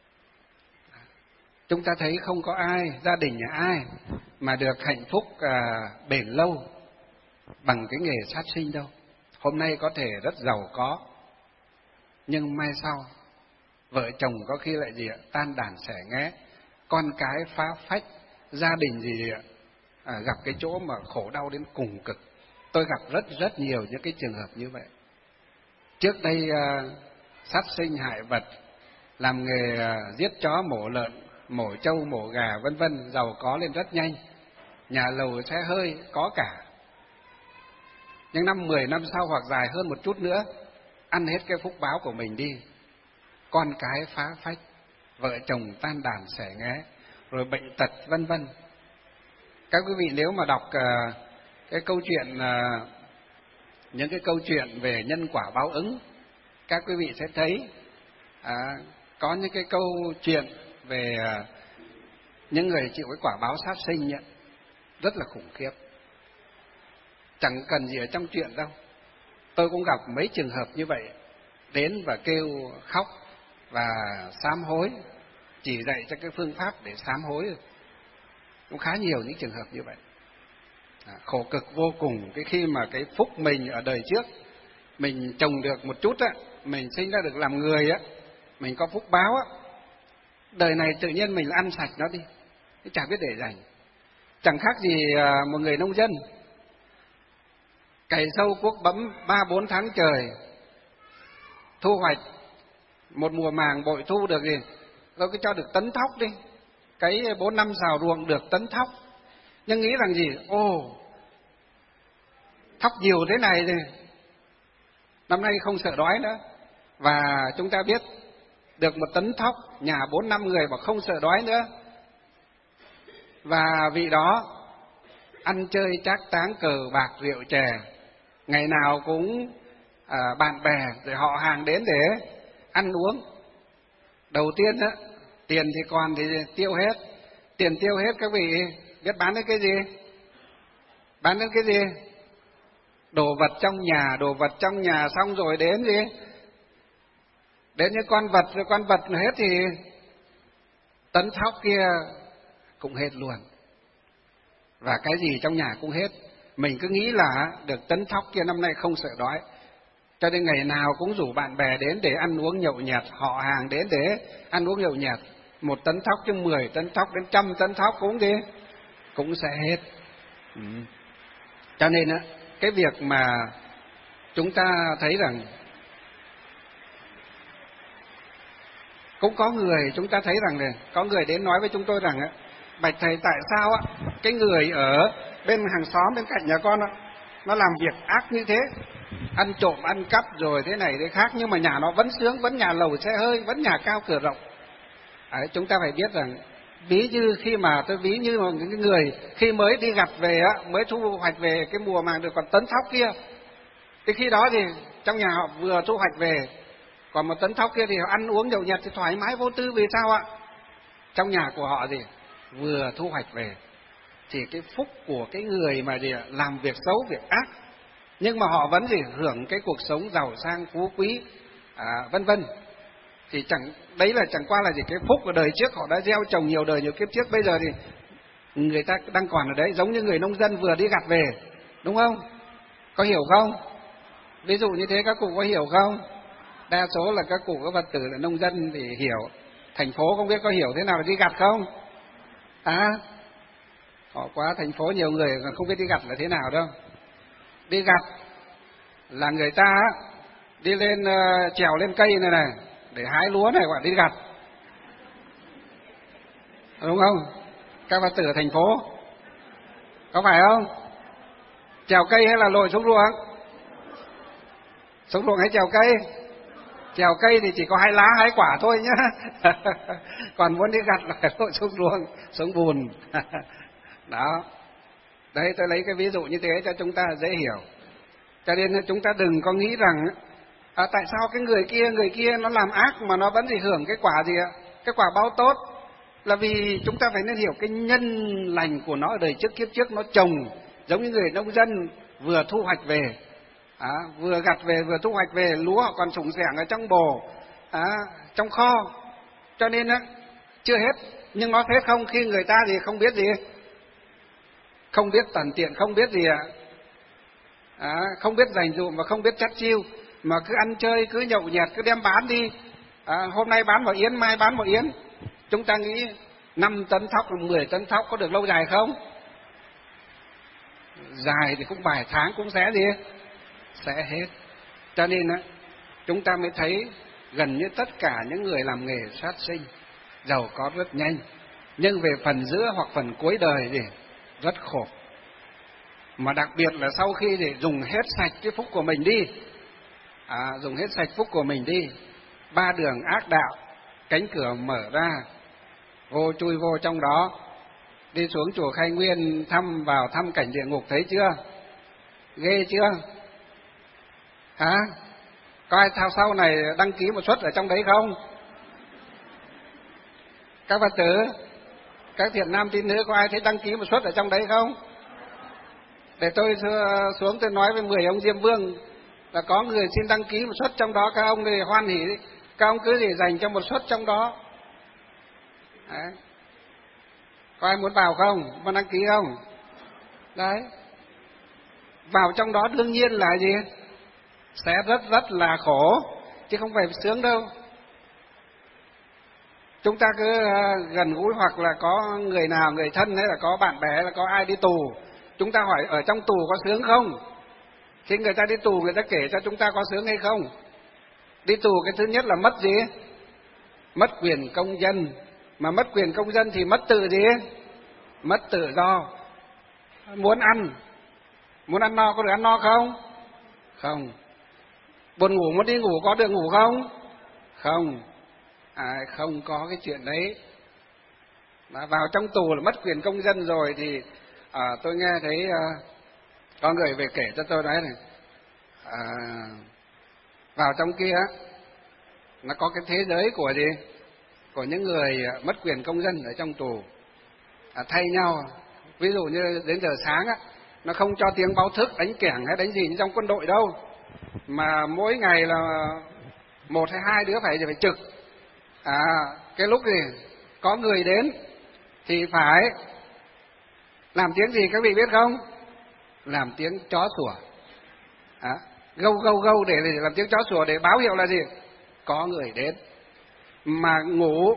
Chúng ta thấy không có ai, gia đình nhà ai mà được hạnh phúc bền lâu bằng cái nghề sát sinh đâu. Hôm nay có thể rất giàu có, nhưng mai sau vợ chồng có khi lại tan đàn xẻ nghé, con cái phá phách, gia đình gặp cái chỗ mà khổ đau đến cùng cực. Tôi gặp rất nhiều những cái trường hợp như vậy. Trước đây sát sinh hại vật, làm nghề giết chó mổ lợn, mổ trâu mổ gà vân vân, giàu có lên rất nhanh, nhà lầu xe hơi có cả. Nhưng 10 năm sau hoặc dài hơn một chút nữa, ăn hết cái phúc báo của mình đi, con cái phá phách, vợ chồng tan đàn xẻ nghé, rồi bệnh tật vân vân. Các quý vị nếu mà đọc cái câu chuyện những cái câu chuyện về nhân quả báo ứng, các quý vị sẽ thấy có những cái câu chuyện về những người chịu cái quả báo sát sinh ấy, rất là khủng khiếp. Chẳng cần gì ở trong chuyện đâu. Tôi cũng gặp mấy trường hợp như vậy, đến và kêu khóc và sám hối, chỉ dạy cho cái phương pháp để sám hối. Cũng khá nhiều những trường hợp như vậy. Khổ cực vô cùng. Cái khi mà cái phúc mình ở đời trước mình trồng được một chút á, mình sinh ra được làm người á, mình có phúc báo á, đời này tự nhiên mình ăn sạch nó đi, chả biết để dành. Chẳng khác gì một người nông dân cày sâu cuốc bấm 3-4 tháng trời, thu hoạch một mùa màng bội thu được gì, rồi cứ cho được tấn thóc đi, cái 4-5 sào ruộng được tấn thóc, nhưng nghĩ rằng gì, thóc nhiều thế này thì năm nay không sợ đói nữa. Và chúng ta biết được một tấn thóc, nhà 4-5 người mà không sợ đói nữa. Và vị đó ăn chơi trác táng, cờ bạc rượu chè, ngày nào cũng bạn bè rồi họ hàng đến để ăn uống. Đầu tiên á, tiền thì còn thì tiêu hết. Tiền tiêu hết các vị biết bán đến cái gì? Bán đến cái gì? Đồ vật trong nhà xong rồi đến gì? Đến những con vật hết thì tấn thóc kia cũng hết luôn. Và cái gì trong nhà cũng hết. Mình cứ nghĩ là được tấn thóc kia năm nay không sợ đói, cho nên ngày nào cũng rủ bạn bè đến để ăn uống nhậu nhẹt, họ hàng đến để ăn uống nhậu nhẹt. 1 tấn thóc chứ 10 tấn thóc đến 100 tấn thóc cũng sẽ hết. Cho nên á, cái việc mà chúng ta thấy rằng cũng có người, chúng ta thấy rằng này, có người đến nói với chúng tôi rằng bạch thầy, tại sao cái người ở bên hàng xóm bên cạnh nhà con nó làm việc ác như thế, ăn trộm ăn cắp rồi thế này thế khác, nhưng mà nhà nó vẫn sướng, vẫn nhà lầu xe hơi, vẫn nhà cao cửa rộng. Chúng ta phải biết rằng ví như khi mà tôi ví như một những người khi mới đi gặt về mới thu hoạch về cái mùa màng được còn tấn thóc kia, thì khi đó thì trong nhà họ vừa thu hoạch về còn 1 tấn thóc kia thì họ ăn uống nhậu nhẹt thì thoải mái vô tư. Vì sao ạ? Trong nhà của họ vừa thu hoạch về. Thì cái phúc của cái người mà làm việc xấu, việc ác, nhưng mà họ vẫn hưởng cái cuộc sống giàu sang phú quý, vân vân. Thì đấy là chẳng qua là cái phúc của đời trước họ đã gieo trồng nhiều đời nhiều kiếp trước. Bây giờ thì người ta đang còn ở đấy, giống như người nông dân vừa đi gặt về, đúng không? Có hiểu không? Ví dụ như thế các cụ có hiểu không? Đa số là các cụ các Phật tử là nông dân thì hiểu. Thành phố không biết có hiểu thế nào là đi gặt không? Họ quá, thành phố nhiều người còn không biết đi gặt là thế nào đâu. Đi gặt là người ta đi lên trèo lên cây này để hái lúa này gọi đi gặt, đúng không? Các Phật tử ở thành phố có phải không? Trèo cây hay là lội xuống ruộng? Xuống ruộng hay trèo cây? Trèo cây thì chỉ có hái lá hái quả thôi nhá. Còn muốn đi gặt là phải lội xuống ruộng, xuống bùn. Đó. Đấy, tôi lấy cái ví dụ như thế cho chúng ta dễ hiểu. Cho nên chúng ta đừng có nghĩ rằng tại sao cái người kia nó làm ác mà nó vẫn hưởng cái quả gì ạ? Cái quả báo tốt. Là vì chúng ta phải nên hiểu cái nhân lành của nó ở đời trước kiếp trước nó trồng, giống như người nông dân vừa thu hoạch về, vừa gặt về vừa thu hoạch về, lúa họ còn sủng sẻng ở trong bồ, trong kho. Cho nên chưa hết, nhưng nó thế không, khi người ta thì không biết gì, không biết tận tiện, không biết gì không biết dành dụm và không biết chắt chiu, mà cứ ăn chơi, cứ nhậu nhẹt, cứ đem bán đi. Hôm nay bán một yến, mai bán một yến. Chúng ta nghĩ 5 tấn thóc, 10 tấn thóc có được lâu dài không? Dài thì cũng vài tháng cũng sẽ hết. Cho nên chúng ta mới thấy gần như tất cả những người làm nghề sát sinh giàu có rất nhanh, nhưng về phần giữa hoặc phần cuối đời rất khổ. Mà đặc biệt là sau khi dùng hết sạch cái phúc của mình đi, dùng hết sạch phúc của mình đi, 3 đường ác đạo, cánh cửa mở ra, chui vô trong đó, đi xuống chùa Khai Nguyên vào thăm cảnh địa ngục, thấy chưa? Ghê chưa? Hả? Có ai thao sau này đăng ký một suất ở trong đấy không? Các Phật tử, các thiện nam tín nữ có ai thấy đăng ký một suất ở trong đấy không? Để tôi xuống tôi nói với 10 ông Diêm Vương là có người xin đăng ký một suất trong đó, các ông thì hoan hỉ, các ông cứ để dành cho một suất trong đó. Đấy. Có ai muốn vào không? Muốn đăng ký không? Đấy. Vào trong đó đương nhiên là gì? Sẽ rất là khổ, chứ không phải sướng đâu. Chúng ta cứ gần gũi hoặc là có người nào, người thân hay là có bạn bè hay là có ai đi tù, chúng ta hỏi ở trong tù có sướng không? Khi người ta đi tù người ta kể cho chúng ta có sướng hay không? Đi tù cái thứ nhất là mất gì? Mất quyền công dân. Mà mất quyền công dân thì mất tự gì? Mất tự do. Muốn ăn no có được ăn no không? Không. Buồn ngủ muốn đi ngủ có được ngủ không? Không. Không có cái chuyện đấy. Mà vào trong tù là mất quyền công dân rồi thì tôi nghe thấy có người về kể cho tôi nói này, vào trong kia nó có cái thế giới của gì? Của những người mất quyền công dân ở trong tù, thay nhau. Ví dụ như đến giờ sáng nó không cho tiếng báo thức đánh kẻng hay đánh gì như trong quân đội đâu, mà mỗi ngày là 1 hay 2 đứa phải trực. Cái lúc gì có người đến thì phải làm tiếng gì các vị biết không? Làm tiếng chó sủa. Gâu gâu gâu để làm tiếng chó sủa để báo hiệu là gì? Có người đến. Mà ngủ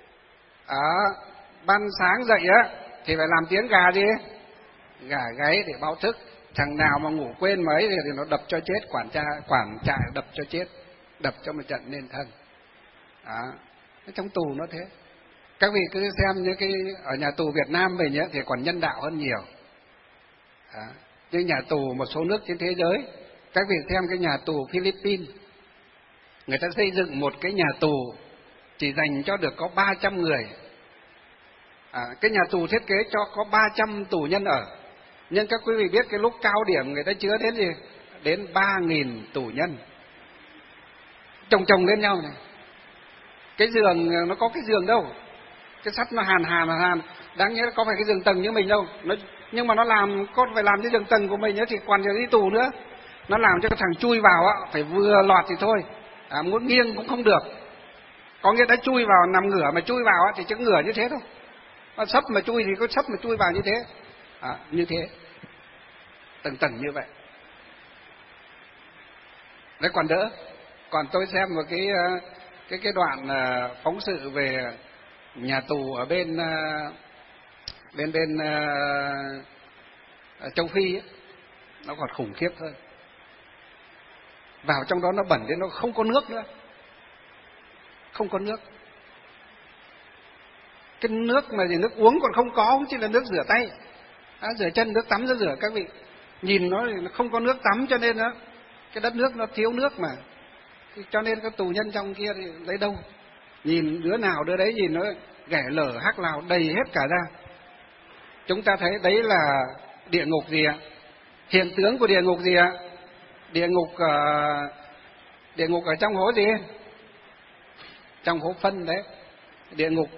ban sáng dậy thì phải làm tiếng gà gì? Gà gáy để báo thức. Thằng nào mà ngủ quên mấy thì nó đập cho chết, quản trại đập cho chết, đập cho một trận nên thân. Trong tù nó thế. Các vị cứ xem những cái ở nhà tù Việt Nam mình thì còn nhân đạo hơn nhiều. Nhưng nhà tù một số nước trên thế giới, các vị xem cái nhà tù Philippines, người ta xây dựng một cái nhà tù chỉ dành cho được có 300 người. Cái nhà tù thiết kế cho có 300 tù nhân ở. Nhưng các quý vị biết cái lúc cao điểm người ta chứa đến gì? Đến 3.000 tù nhân. Chồng lên nhau này. Cái giường nó có cái giường đâu, cái sắt nó hàn. Đáng nhẽ có phải cái giường tầng như mình đâu, nhưng mà nó làm có phải làm cái giường tầng của mình thì còn giờ đi tù nữa. Nó làm cho cái thằng chui vào phải vừa lọt thì thôi, muốn nghiêng cũng không được. Có nghĩa đã chui vào nằm ngửa mà chui vào thì chứ ngửa như thế thôi. Nó sấp mà chui thì có sấp mà chui vào như thế. Như thế, tầng như vậy. Đấy còn đỡ. Còn tôi xem một cái đoạn phóng sự về nhà tù ở bên châu Phi nó còn khủng khiếp hơn. Vào trong đó nó bẩn đến nó không có nước nữa, không có nước. Cái nước mà gì nước uống còn không có, không chỉ là nước rửa tay, rửa chân, nước tắm, rửa các vị nhìn nó không có nước tắm, cho nên cái đất nước nó thiếu nước mà. Cho nên các tù nhân trong kia thì lấy đâu, nhìn đứa nào đứa đấy nhìn nó ghẻ lở hắc lào đầy hết cả ra. Chúng ta thấy đấy là địa ngục gì ạ? Hiện tướng của địa ngục gì ạ? Địa ngục ở trong hố gì? Trong hố phân đấy. Địa ngục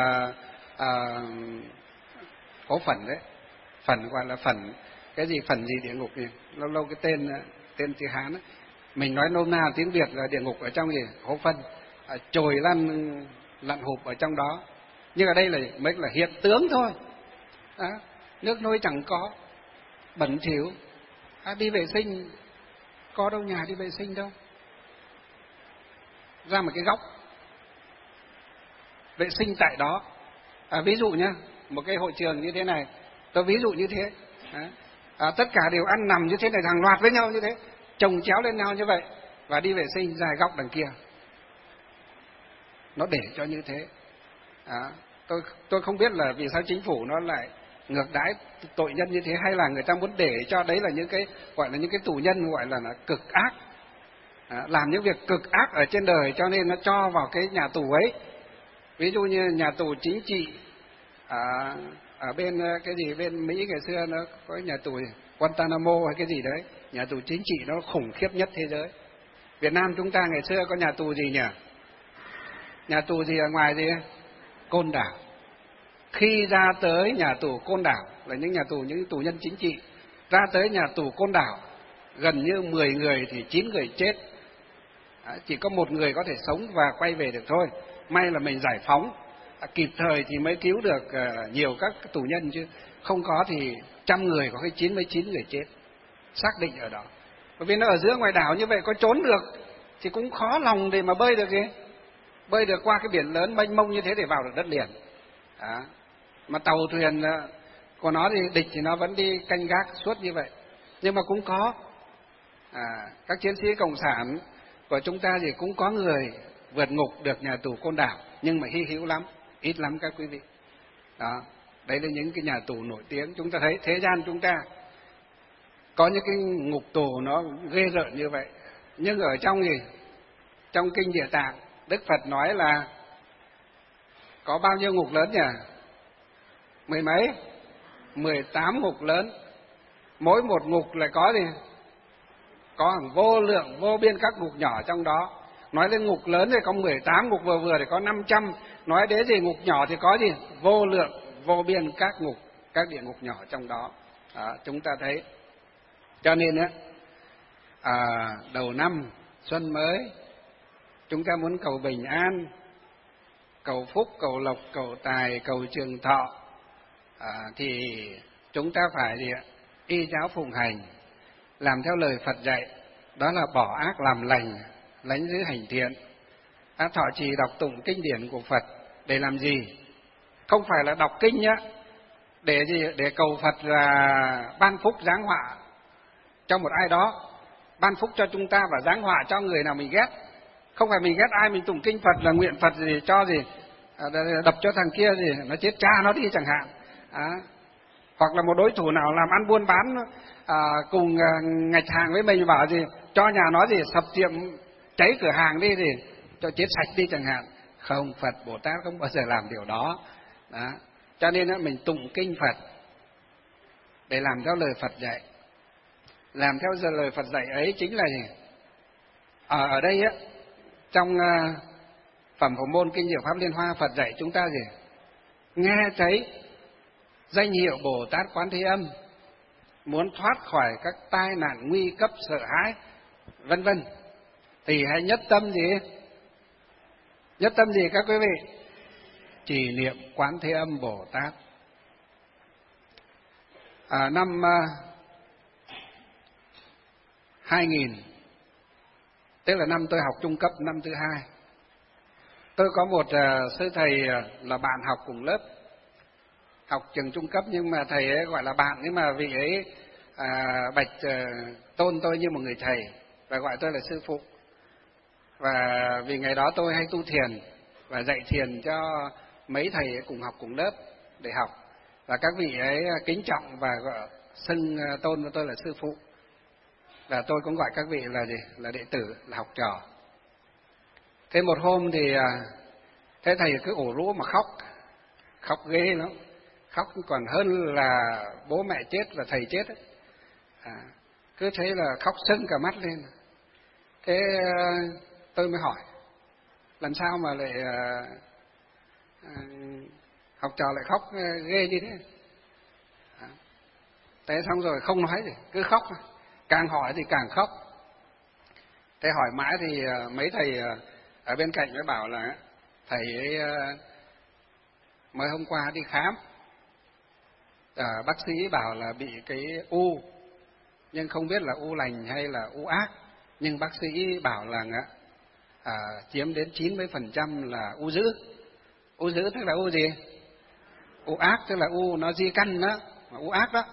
hố phẩn đấy. Phẩn gọi là phẩn, cái gì phẩn gì địa ngục gì? Lâu cái tên chữ Hán ấy. Mình nói nôm na tiếng Việt là địa ngục ở trong gì? Hố phân, trồi lặn hụp ở trong đó. Nhưng ở đây là mới là hiện tướng thôi. Nước nôi chẳng có, bẩn thỉu, đi vệ sinh có đâu nhà đi vệ sinh đâu, ra một cái góc vệ sinh tại đó. Ví dụ nhá, một cái hội trường như thế này, tôi ví dụ như thế. Tất cả đều ăn nằm như thế này, hàng loạt với nhau như thế, chồng chéo lên nhau như vậy, và đi vệ sinh dài góc đằng kia. Nó để cho như thế. Tôi không biết là vì sao chính phủ nó lại ngược đãi tội nhân như thế, hay là người ta muốn để cho đấy là những cái gọi là những cái tù nhân gọi là cực ác, làm những việc cực ác ở trên đời, cho nên nó cho vào cái nhà tù ấy. Ví dụ như nhà tù chính trị ở bên cái gì bên Mỹ ngày xưa nó có nhà tù Guantanamo hay cái gì đấy, Nhà tù chính trị nó khủng khiếp nhất thế giới. Việt Nam chúng ta ngày xưa có nhà tù gì nhỉ? Nhà tù gì ở ngoài gì? Côn Đảo. Khi ra tới nhà tù Côn Đảo là những tù nhân chính trị, ra tới nhà tù Côn Đảo, gần như 10 người thì 9 người chết. Chỉ có 1 người có thể sống và quay về được thôi. May là mình giải phóng kịp thời thì mới cứu được nhiều các tù nhân, chứ không có thì 100 người có khi 99 người chết. Xác định ở đó. Bởi vì nó ở giữa ngoài đảo như vậy, có trốn được thì cũng khó lòng để mà bơi được gì. Bơi được qua cái biển lớn mênh mông như thế để vào được đất liền. Đó. Mà tàu thuyền của nó thì địch thì nó vẫn đi canh gác suốt như vậy. Nhưng mà cũng có các chiến sĩ cộng sản của chúng ta thì cũng có người vượt ngục được nhà tù Côn Đảo, nhưng mà hy hữu lắm, ít lắm các quý vị. Đó, đấy là những cái nhà tù nổi tiếng. Chúng ta thấy thế gian chúng ta có những cái ngục tù nó ghê rợn như vậy. Nhưng ở trong gì? Trong Kinh Địa Tạng, Đức Phật nói là có bao nhiêu ngục lớn nhỉ? 10 mấy? 18 ngục lớn. Mỗi một ngục lại có gì? Có hàng vô lượng, vô biên các ngục nhỏ trong đó. Nói đến ngục lớn thì có 18, ngục vừa vừa thì có 500. Nói đến gì ngục nhỏ thì có gì? Vô lượng, vô biên các ngục, các địa ngục nhỏ trong đó. Đó, chúng ta thấy. Cho nên á, đầu năm xuân mới, chúng ta muốn cầu bình an, cầu phúc, cầu lộc, cầu tài, cầu trường thọ, thì chúng ta phải y giáo phụng hành, làm theo lời Phật dạy, đó là bỏ ác làm lành, lánh giữ hành thiện. Thọ trì đọc tụng kinh điển của Phật để làm gì? Không phải là đọc kinh nhá, để gì? Để cầu Phật là ban phúc giáng họa cho một ai đó, ban phúc cho chúng ta và giáng họa cho người nào mình ghét. Không phải mình ghét ai, mình tụng kinh Phật là nguyện Phật gì cho gì, đập cho thằng kia gì nó chết cha nó đi chẳng hạn. Hoặc là một đối thủ nào làm ăn buôn bán cùng ngạch hàng với mình, bảo gì cho nhà nó gì sập tiệm, cháy cửa hàng đi thì cho chết sạch đi chẳng hạn. Không, Phật Bồ Tát không bao giờ làm điều đó. Đó. Cho nên mình tụng kinh Phật để làm theo lời Phật dạy. Làm theo lời Phật dạy ấy chính là gì? Ở đây á, trong phẩm Phổ Môn Kinh Diệu Pháp Liên Hoa, Phật dạy chúng ta gì? Nghe thấy danh hiệu Bồ Tát Quán Thế Âm, muốn thoát khỏi các tai nạn nguy cấp sợ hãi vân vân, thì hãy nhất tâm gì? Nhất tâm gì các quý vị? Trì niệm Quán Thế Âm Bồ Tát. Năm 2000, tức là năm tôi học trung cấp năm thứ 2, tôi có một sư thầy là bạn học cùng lớp, học trường trung cấp, nhưng mà thầy ấy gọi là bạn, nhưng mà vị ấy bạch tôn tôi như một người thầy và gọi tôi là sư phụ. Và vì ngày đó tôi hay tu thiền và dạy thiền cho mấy thầy cùng học cùng lớp để học, và các vị ấy kính trọng và gọi xưng tôn cho tôi là sư phụ, và tôi cũng gọi các vị là gì? Là đệ tử, là học trò. Thế một hôm thì thế thầy cứ ổ rũ mà khóc ghê lắm, khóc còn hơn là bố mẹ chết và thầy chết ấy. Cứ thế là khóc sưng cả mắt lên. Thế tôi mới hỏi làm sao mà lại học trò lại khóc ghê như thế. Thế xong rồi không nói gì, cứ khóc, càng hỏi thì càng khóc. Thế hỏi mãi thì mấy thầy ở bên cạnh mới bảo là thầy ấy mới hôm qua đi khám, bác sĩ bảo là bị cái u, nhưng không biết là u lành hay là u ác, nhưng bác sĩ bảo là chiếm đến 90% là u dữ. U dữ tức là u gì? U ác tức là u nó di căn đó, u ác đó.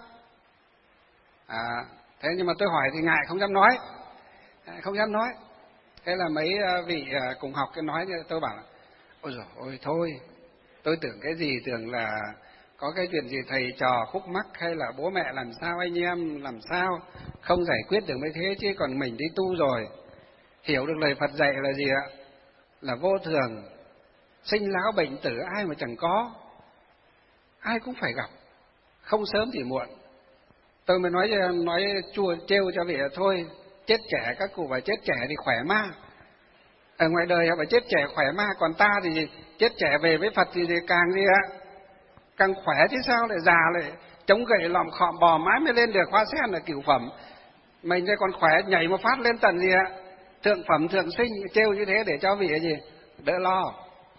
Thế nhưng mà tôi hỏi thì ngại không dám nói, không dám nói. Thế là mấy vị cùng học cái nói, tôi bảo ôi dồi ôi thôi, tôi tưởng cái gì, tưởng là có cái chuyện gì thầy trò khúc mắc hay là bố mẹ làm sao, anh em làm sao không giải quyết được mới thế, chứ còn mình đi tu rồi hiểu được lời Phật dạy là gì ạ? Là vô thường, sinh lão bệnh tử ai mà chẳng có, ai cũng phải gặp, không sớm thì muộn. Tôi mới nói chua trêu cho vị thôi, chết trẻ các cụ phải chết trẻ thì khỏe ma. Ở ngoài đời họ phải chết trẻ khỏe ma, còn ta thì chết trẻ về với Phật thì càng gì ạ? Càng khỏe chứ sao, lại già lại chống gậy lòm khọm bò mãi mới lên được hoa sen là cửu phẩm. Mình đây còn khỏe nhảy một phát lên tận gì ạ? Thượng phẩm thượng sinh, trêu như thế để cho vị gì đỡ lo.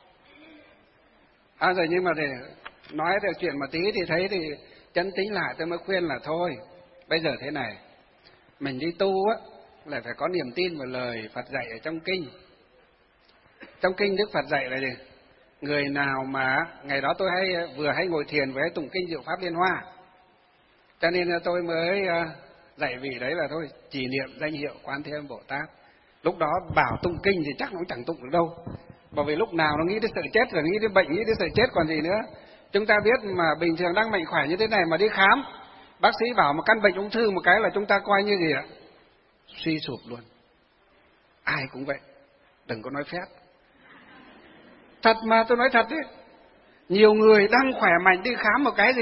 Rồi nhưng mà để nói được chuyện một tí thì thấy thì chân tính lại, tôi mới khuyên là thôi, bây giờ thế này, mình đi tu á là phải có niềm tin vào lời Phật dạy ở trong kinh. Trong kinh Đức Phật dạy là gì? Người nào mà ngày đó tôi vừa hay ngồi thiền với tụng kinh Diệu Pháp Liên Hoa, cho nên là tôi mới dạy vị đấy là thôi chỉ niệm danh hiệu Quán Thế Âm Bồ Tát. Lúc đó bảo tụng kinh thì chắc nó cũng chẳng tụng được đâu, bởi vì lúc nào nó nghĩ đến sự chết rồi nghĩ đến bệnh, nghĩ đến sự chết còn gì nữa. Chúng ta biết mà bình thường đang mạnh khỏe như thế này mà đi khám, bác sĩ bảo một căn bệnh ung thư một cái là chúng ta coi như gì ạ? Suy sụp luôn. Ai cũng vậy, đừng có nói phét. Thật mà, tôi nói thật đấy. Nhiều người đang khỏe mạnh đi khám một cái gì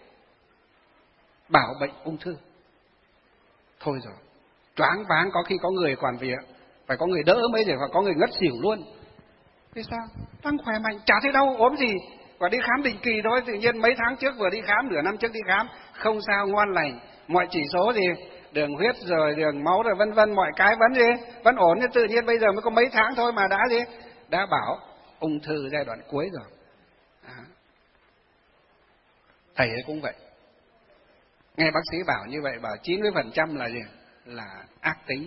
bảo bệnh ung thư, thôi rồi, choáng váng, có khi có người còn việc phải có người đỡ mới để, hoặc có người ngất xỉu luôn. Thế sao? Đang khỏe mạnh chả thấy đau ốm gì, và đi khám định kỳ thôi, tự nhiên mấy tháng trước vừa đi khám, nửa năm trước đi khám, không sao, ngon lành, mọi chỉ số gì đường huyết rồi đường máu rồi vân vân, mọi cái vẫn ổn, nhưng tự nhiên bây giờ mới có mấy tháng thôi mà đã bảo ung thư giai đoạn cuối rồi. Thầy ấy cũng vậy, nghe bác sĩ bảo như vậy, bảo 90% là gì? Là ác tính,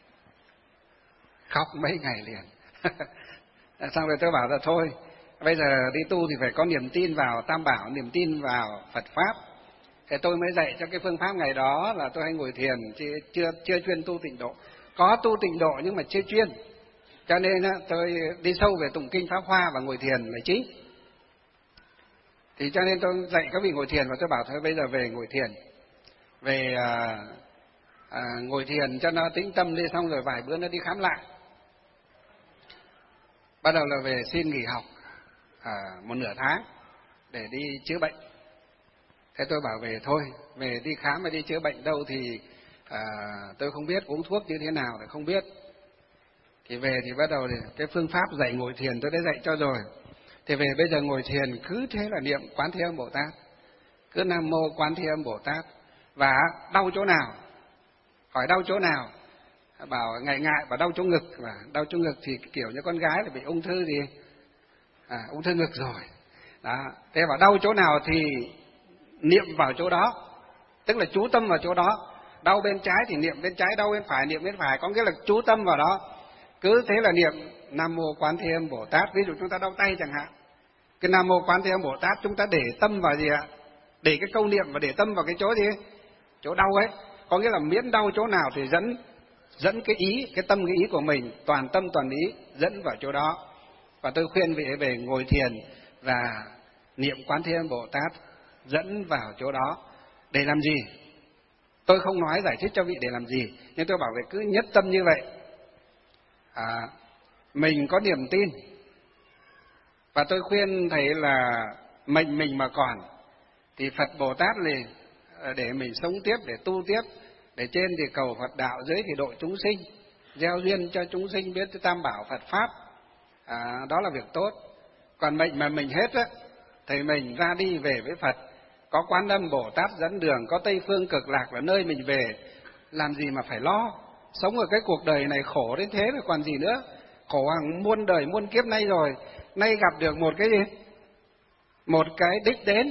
khóc mấy ngày liền. Xong rồi tôi bảo là thôi, bây giờ đi tu thì phải có niềm tin vào Tam Bảo, niềm tin vào Phật Pháp. Thế tôi mới dạy cho cái phương pháp ngày đó là tôi hay ngồi thiền, chưa chuyên tu tịnh độ. Có tu tịnh độ nhưng mà chưa chuyên, cho nên tôi đi sâu về tụng kinh Pháp Hoa và ngồi thiền là chính. Thì cho nên tôi dạy các vị ngồi thiền, và tôi bảo thôi bây giờ về ngồi thiền, về ngồi thiền cho nó tĩnh tâm đi, xong rồi vài bữa nó đi khám lại. Bắt đầu là về xin nghỉ học một nửa tháng để đi chữa bệnh. Thế tôi bảo về thôi, về đi khám và đi chữa bệnh đâu thì tôi không biết, uống thuốc như thế nào thì không biết. Thì về thì bắt đầu thì cái phương pháp dạy ngồi thiền tôi đã dạy cho rồi. Thì về bây giờ ngồi thiền cứ thế là niệm Quán Thế Âm Bồ Tát, cứ Nam Mô Quán Thế Âm Bồ Tát. Và đau chỗ nào, hỏi đau chỗ nào, bảo ngại bảo đau chỗ ngực, và đau chỗ ngực thì kiểu như con gái là bị ung thư gì ung thư ngực rồi đó. Thế bảo đau chỗ nào thì niệm vào chỗ đó, tức là chú tâm vào chỗ đó. Đau bên trái thì niệm bên trái, đau bên phải niệm bên phải, có nghĩa là chú tâm vào đó. Cứ thế là niệm Nam Mô Quán Thế Âm Bồ Tát. Ví dụ chúng ta đau tay chẳng hạn, cái Nam Mô Quán Thế Âm Bồ Tát chúng ta để tâm vào gì ạ? Để cái câu niệm và để tâm vào cái chỗ gì? Chỗ đau ấy. Có nghĩa là miễn đau chỗ nào thì dẫn cái ý, cái tâm cái ý của mình, toàn tâm toàn ý dẫn vào chỗ đó. Và tôi khuyên vị về ngồi thiền và niệm Quán Thế Âm Bồ Tát dẫn vào chỗ đó. Để làm gì? Tôi không nói giải thích cho vị để làm gì, nhưng tôi bảo vậy cứ nhất tâm như vậy. Mình có niềm tin, và tôi khuyên thầy là mình mà còn thì Phật Bồ Tát này để mình sống tiếp, để tu tiếp, để trên thì cầu Phật đạo, dưới thì độ chúng sinh, gieo duyên cho chúng sinh biết Tam Bảo Phật Pháp. Đó là việc tốt. Còn mệnh mà mình hết á, thì mình ra đi về với Phật, có Quán Âm Bồ Tát dẫn đường, có Tây Phương Cực Lạc là nơi mình về, làm gì mà phải lo. Sống ở cái cuộc đời này khổ đến thế rồi còn gì nữa. Khổ hàng muôn đời muôn kiếp nay rồi, nay gặp được một cái gì? Một cái đích đến,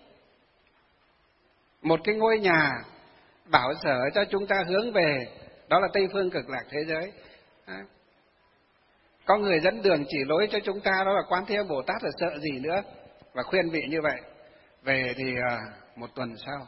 một cái ngôi nhà bảo sở cho chúng ta hướng về, đó là Tây Phương Cực Lạc thế giới. Có người dẫn đường chỉ lối cho chúng ta, đó là Quán Thế Âm Bồ Tát, là sợ gì nữa. Và khuyên vị như vậy. Về thì một tuần sau,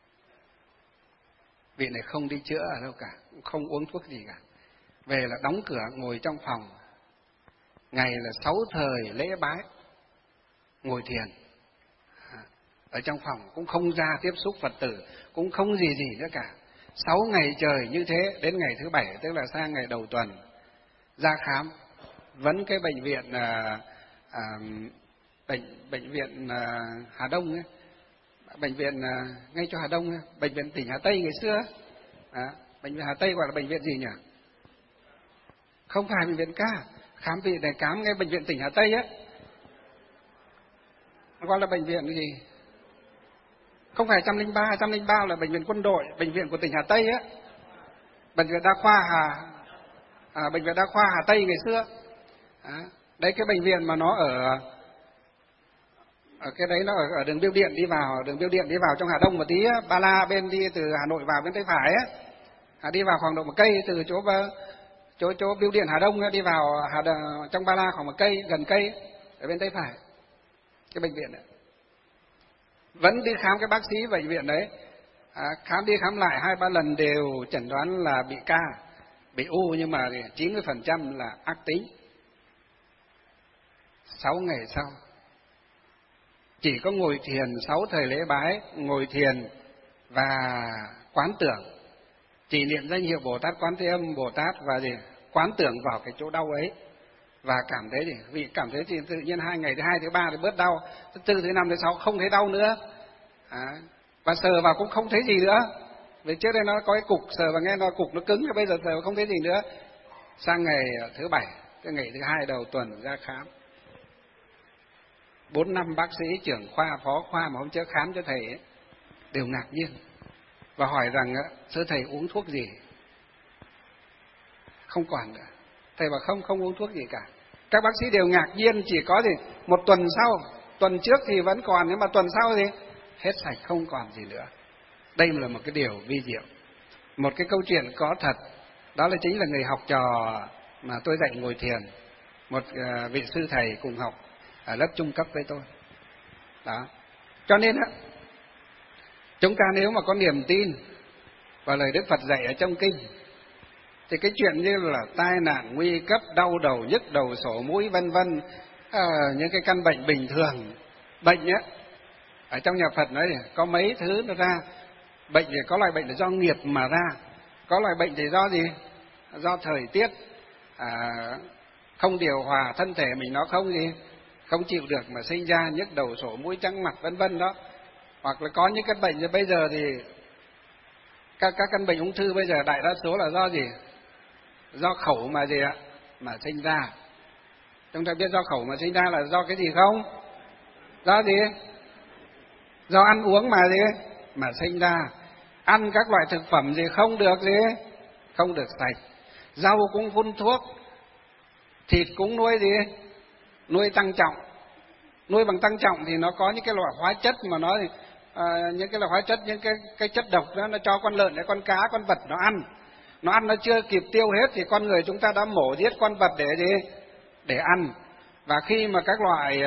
vị này không đi chữa ở đâu cả, không uống thuốc gì cả. Về là đóng cửa ngồi trong phòng, ngày là 6 thời lễ bái, ngồi thiền ở trong phòng, cũng không ra tiếp xúc Phật tử, cũng không gì nữa cả. 6 ngày trời như thế, đến ngày thứ 7, tức là sang ngày đầu tuần, ra khám, vẫn cái bệnh viện bệnh viện Hà Đông ấy, bệnh viện ngay cho Hà Đông, bệnh viện tỉnh Hà Tây ngày xưa. Bệnh viện Hà Tây gọi là bệnh viện gì nhỉ? Không phải bệnh viện ca, khám vị này khám ngay bệnh viện tỉnh Hà Tây á, nó gọi là bệnh viện cái gì? Không phải 103 là bệnh viện quân đội, bệnh viện của tỉnh Hà Tây á, bệnh viện đa khoa bệnh viện đa khoa Hà Tây ngày xưa. Đấy, cái bệnh viện mà nó ở cái đấy, nó ở đường Bưu Điện đi vào trong Hà Đông một tí á, Ba La bên đi từ Hà Nội vào bên tay phải á, đi vào khoảng độ 1 cây từ chỗ Bưu Điện Hà Đông đi vào trong Ba La khoảng 1 cây, gần cây ở bên tay phải cái bệnh viện đấy. Vẫn đi khám cái bác sĩ bệnh viện đấy, khám đi khám lại 2-3 lần đều chẩn đoán là bị ca, bị u, nhưng mà 90% là ác tính. 6 ngày sau chỉ có ngồi thiền 6 thời lễ bái, ngồi thiền và quán tưởng, chỉ niệm danh hiệu Bồ Tát Quán Thế Âm Bồ Tát và quán tưởng vào cái chỗ đau ấy, và cảm thấy vì cảm thấy thì tự nhiên 2 ngày thứ 2 thứ 3 thì bớt đau, thứ 4 thứ 5 thứ 6 không thấy đau nữa, và sờ vào cũng không thấy gì nữa. Vì trước đây nó có cái cục, sờ và nghe nó cục nó cứng, bây giờ sờ không thấy gì nữa. Sang ngày thứ 7, cái ngày thứ 2 đầu tuần ra khám, 4-5 bác sĩ trưởng khoa, phó khoa mà hôm trước khám cho thầy ấy, đều ngạc nhiên và hỏi rằng sư thầy uống thuốc gì? Không còn nữa. Thầy bảo không uống thuốc gì cả. Các bác sĩ đều ngạc nhiên, chỉ có 1 tuần sau, tuần trước thì vẫn còn, nhưng mà tuần sau thì hết sạch, không còn gì nữa. Đây là một cái điều vi diệu, một cái câu chuyện có thật. Đó là chính là người học trò mà tôi dạy ngồi thiền, một vị sư thầy cùng học ở lớp trung cấp với tôi. Đó. Cho nên chúng ta nếu mà có niềm tin vào lời Đức Phật dạy ở trong kinh, thì cái chuyện như là tai nạn nguy cấp, đau đầu, nhức đầu, sổ mũi vân vân, những cái căn bệnh bình thường, bệnh á, ở trong nhà Phật nói có mấy thứ nó ra. Bệnh thì có loại bệnh là do nghiệp mà ra, có loại bệnh thì do gì? Do thời tiết, không điều hòa thân thể mình, nó không chịu được mà sinh ra nhức đầu, sổ mũi, trắng mặt vân vân đó. Hoặc là có những cái bệnh như bây giờ thì các căn bệnh ung thư bây giờ đại đa số là do gì? Do khẩu mà mà sinh ra. Chúng ta biết do khẩu mà sinh ra là do cái gì không? Do gì? Do ăn uống mà sinh ra. Ăn các loại thực phẩm không được không được sạch. Rau cũng phun thuốc, thịt cũng nuôi tăng trọng. Nuôi bằng tăng trọng thì nó có những cái loại hóa chất mà những cái loại hóa chất, những cái chất độc đó nó cho con lợn, con cá, con vật nó ăn nó chưa kịp tiêu hết thì con người chúng ta đã mổ giết con vật để ăn. Và khi mà các loại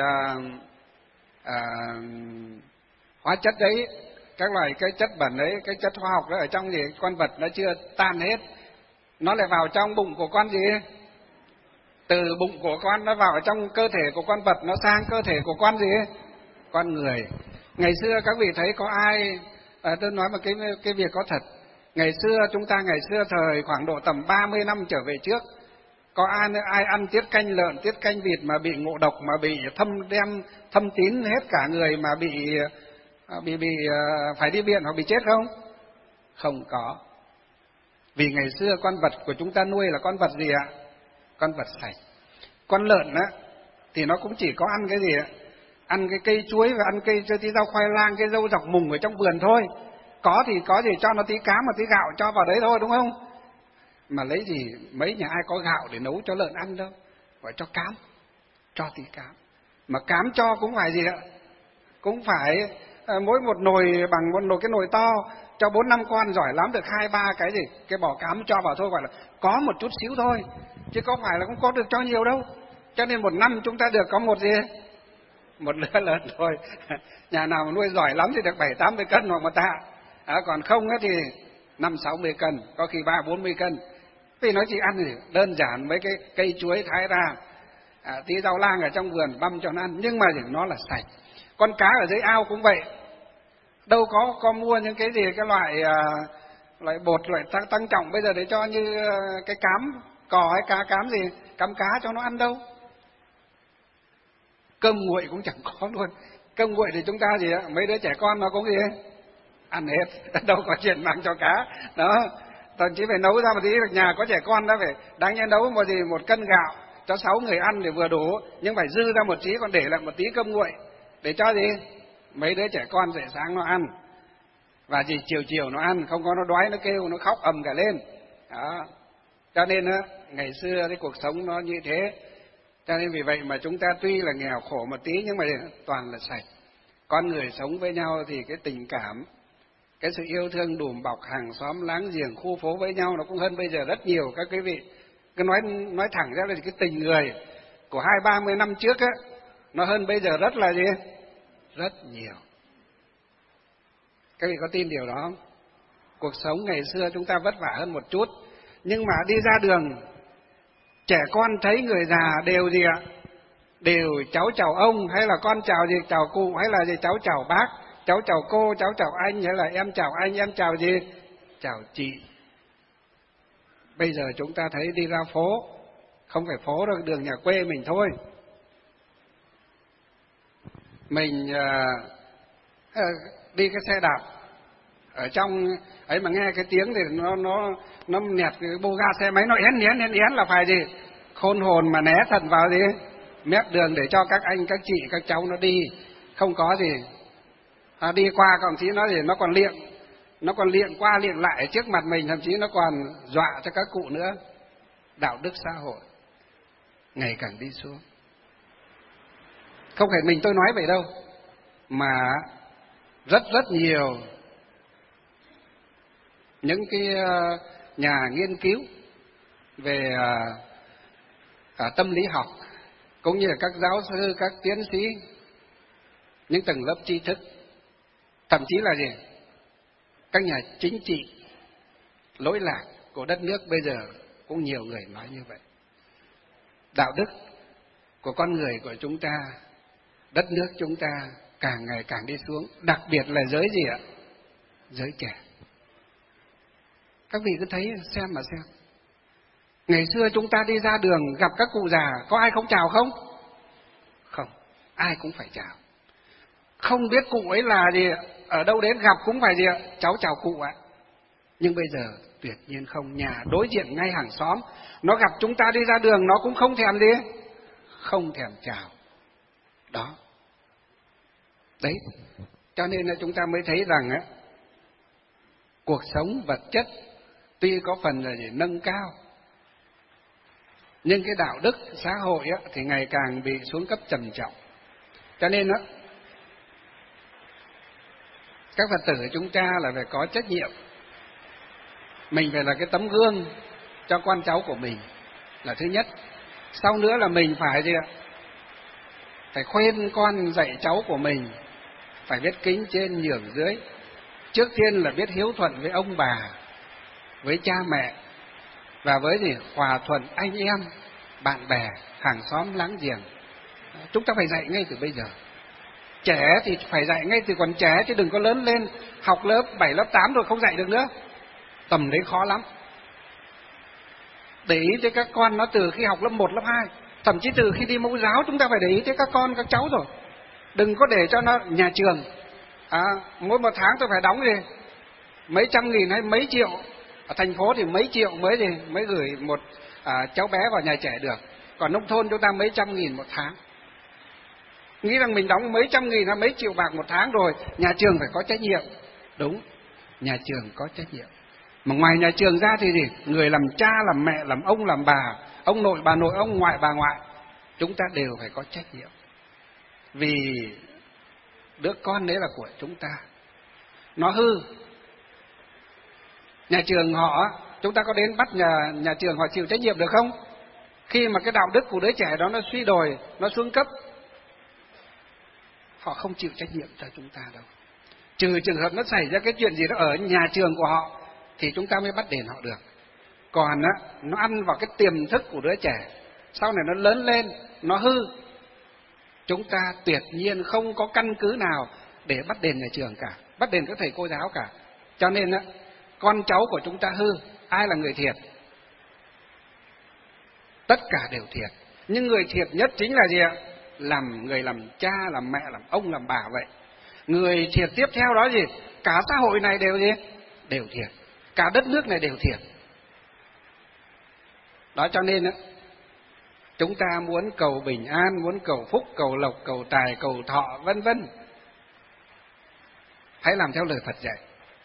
hóa chất đấy, các loại cái chất bẩn đấy, cái chất hóa học đó ở trong con vật nó chưa tan hết, nó lại vào trong bụng của con từ bụng của con nó vào trong cơ thể của con vật, nó sang cơ thể của con người. Ngày xưa các vị thấy có ai, tôi nói một cái việc có thật. Ngày xưa thời khoảng độ tầm 30 năm trở về trước, có ai ăn tiết canh lợn, tiết canh vịt mà bị ngộ độc, mà bị thâm tín hết cả người, mà bị phải đi viện hoặc bị chết không? Không có. Vì ngày xưa con vật của chúng ta nuôi là con vật gì ạ? Con vật sạch. Con lợn thì nó cũng chỉ có ăn cái gì ạ? Ăn cái cây chuối và ăn cây rau khoai lang, cái dâu dọc mùng ở trong vườn thôi. Có thì cho nó tí cám và tí gạo cho vào đấy thôi, đúng không? Mà lấy gì, mấy nhà ai có gạo để nấu cho lợn ăn đâu. Gọi cho cám, cho tí cám. Mà cám cho cũng phải gì ạ? Cũng phải mỗi một nồi bằng cái nồi to, cho 4-5 con giỏi lắm được 2-3 cái bò cám cho vào thôi, gọi là có một chút xíu thôi, chứ có phải là cũng có được cho nhiều đâu. Cho nên 1 năm chúng ta được có một lứa lợn thôi. Nhà nào mà nuôi giỏi lắm thì được 7-80 cân hoặc 1 tạ, còn không thì 5-60 cân, có khi 3-40 cân. Vì nó chỉ ăn thì đơn giản mấy cái cây chuối thái ra, tí rau lang ở trong vườn băm cho nó ăn, nhưng mà nó là sạch. Con cá ở dưới ao cũng vậy, đâu có mua những cái loại bột, loại tăng trọng bây giờ để cho như cái cám cò hay cám cá cho nó ăn đâu. Cơm nguội cũng chẳng có luôn, Cơm nguội thì chúng ta gì á, mấy đứa trẻ con nó cũng gì ăn hết, đâu có chuyện mang cho cá đó. Thậm chí phải nấu ra một tí, nhà có trẻ con đó phải đáng nhẽ nấu một cân gạo cho 6 người ăn để vừa đủ, nhưng phải dư ra một tí, còn để lại một tí cơm nguội để cho gì mấy đứa trẻ con dậy sáng nó ăn, và gì chiều nó ăn, không có nó đói nó kêu nó khóc ầm cả lên đó. Cho nên á, ngày xưa cái cuộc sống nó như thế, cho nên vì vậy mà chúng ta tuy là nghèo khổ một tí nhưng mà toàn là sạch. Con người sống với nhau thì cái tình cảm, cái sự yêu thương đùm bọc hàng xóm láng giềng khu phố với nhau nó cũng hơn bây giờ rất nhiều các quý vị. Cứ nói thẳng ra là cái tình người của 20-30 năm trước á, nó hơn bây giờ rất là gì? Rất nhiều. Các vị có tin điều đó không? Cuộc sống ngày xưa chúng ta vất vả hơn một chút, nhưng mà đi ra đường, trẻ con thấy người già đều gì ạ? Đều cháu chào ông, hay là con chào gì, chào cụ, hay là gì cháu chào bác, cháu chào cô, cháu chào anh, hay là em chào anh, em chào gì? Chào chị. Bây giờ chúng ta thấy đi ra phố, không phải phố đâu, đường nhà quê mình thôi. Mình đi cái xe đạp ở trong ấy mà nghe cái tiếng thì nó nẹt cái bô ga xe máy nó én là phải gì khôn hồn mà né thật vào gì mép đường để cho các anh các chị các cháu nó đi, không có gì đi qua còn chí nó gì nó còn liệng qua liệng lại trước mặt mình, thậm chí nó còn dọa cho các cụ nữa. Đạo đức xã hội ngày càng đi xuống. Không phải mình tôi nói vậy đâu, mà rất nhiều những cái nhà nghiên cứu về tâm lý học, cũng như là các giáo sư, các tiến sĩ, những tầng lớp tri thức, thậm chí là gì các nhà chính trị lỗi lạc của đất nước bây giờ cũng nhiều người nói như vậy. Đạo đức của con người của chúng ta, đất nước chúng ta càng ngày càng đi xuống, đặc biệt là giới gì ạ? Giới trẻ. Các vị cứ thấy xem mà xem. Ngày xưa chúng ta đi ra đường gặp các cụ già, có ai không chào không? Không, ai cũng phải chào. Không biết cụ ấy là gì, ở đâu đến gặp cũng phải gì ạ? Cháu chào cụ ạ. Nhưng bây giờ tuyệt nhiên không, nhà đối diện ngay hàng xóm, nó gặp chúng ta đi ra đường nó cũng không thèm đi, không thèm chào. Đó. Đấy, cho nên là chúng ta mới thấy rằng á, cuộc sống vật chất tuy có phần là để nâng cao, nhưng cái đạo đức xã hội á, thì ngày càng bị xuống cấp trầm trọng. Cho nên á, các Phật tử chúng ta là phải có trách nhiệm. Mình phải là cái tấm gương cho con cháu của mình là thứ nhất. Sau nữa là mình phải gì ạ? Phải khuyên con dạy cháu của mình phải biết kính trên nhường dưới. Trước tiên là biết hiếu thuận với ông bà, với cha mẹ, và với gì hòa thuận anh em, bạn bè, hàng xóm láng giềng. Chúng ta phải dạy ngay từ bây giờ. Trẻ thì phải dạy ngay từ còn trẻ, chứ đừng có lớn lên học lớp 7, lớp 8 rồi không dạy được nữa. Tầm đấy khó lắm. Để ý tới các con nó từ khi học lớp 1, lớp 2, thậm chí từ khi đi mẫu giáo chúng ta phải để ý tới các con, các cháu rồi. Đừng có để cho nó nhà trường mỗi một tháng tôi phải đóng gì mấy trăm nghìn hay mấy triệu. Ở thành phố thì mấy triệu mới gửi một cháu bé vào nhà trẻ được. Còn nông thôn chúng ta mấy trăm nghìn một tháng. Nghĩ rằng mình đóng mấy trăm nghìn hay mấy triệu bạc một tháng rồi, nhà trường phải có trách nhiệm. Đúng, nhà trường có trách nhiệm. Mà ngoài nhà trường ra thì gì? Người làm cha, làm mẹ, làm ông, làm bà, ông nội, bà nội, ông ngoại, bà ngoại, chúng ta đều phải có trách nhiệm. Vì đứa con đấy là của chúng ta. Nó hư, nhà trường họ, chúng ta có đến bắt nhà trường họ chịu trách nhiệm được không? Khi mà cái đạo đức của đứa trẻ đó nó suy đồi, nó xuống cấp, họ không chịu trách nhiệm cho chúng ta đâu. Trừ trường hợp nó xảy ra cái chuyện gì đó ở nhà trường của họ thì chúng ta mới bắt đền họ được. Còn á, nó ăn vào cái tiềm thức của đứa trẻ, sau này nó lớn lên, nó hư, chúng ta tuyệt nhiên không có căn cứ nào để bắt đền nhà trường cả, bắt đền các thầy cô giáo cả. Cho nên á, con cháu của chúng ta hư, ai là người thiệt? Tất cả đều thiệt. Nhưng người thiệt nhất chính là gì ạ? người làm cha, làm mẹ, làm ông, làm bà vậy. Người thiệt tiếp theo đó gì? Cả xã hội này đều gì? Đều thiệt. Cả đất nước này đều thiệt. Đó cho nên chúng ta muốn cầu bình an, muốn cầu phúc, cầu lộc, cầu tài, cầu thọ, vân vân. Hãy làm theo lời Phật dạy.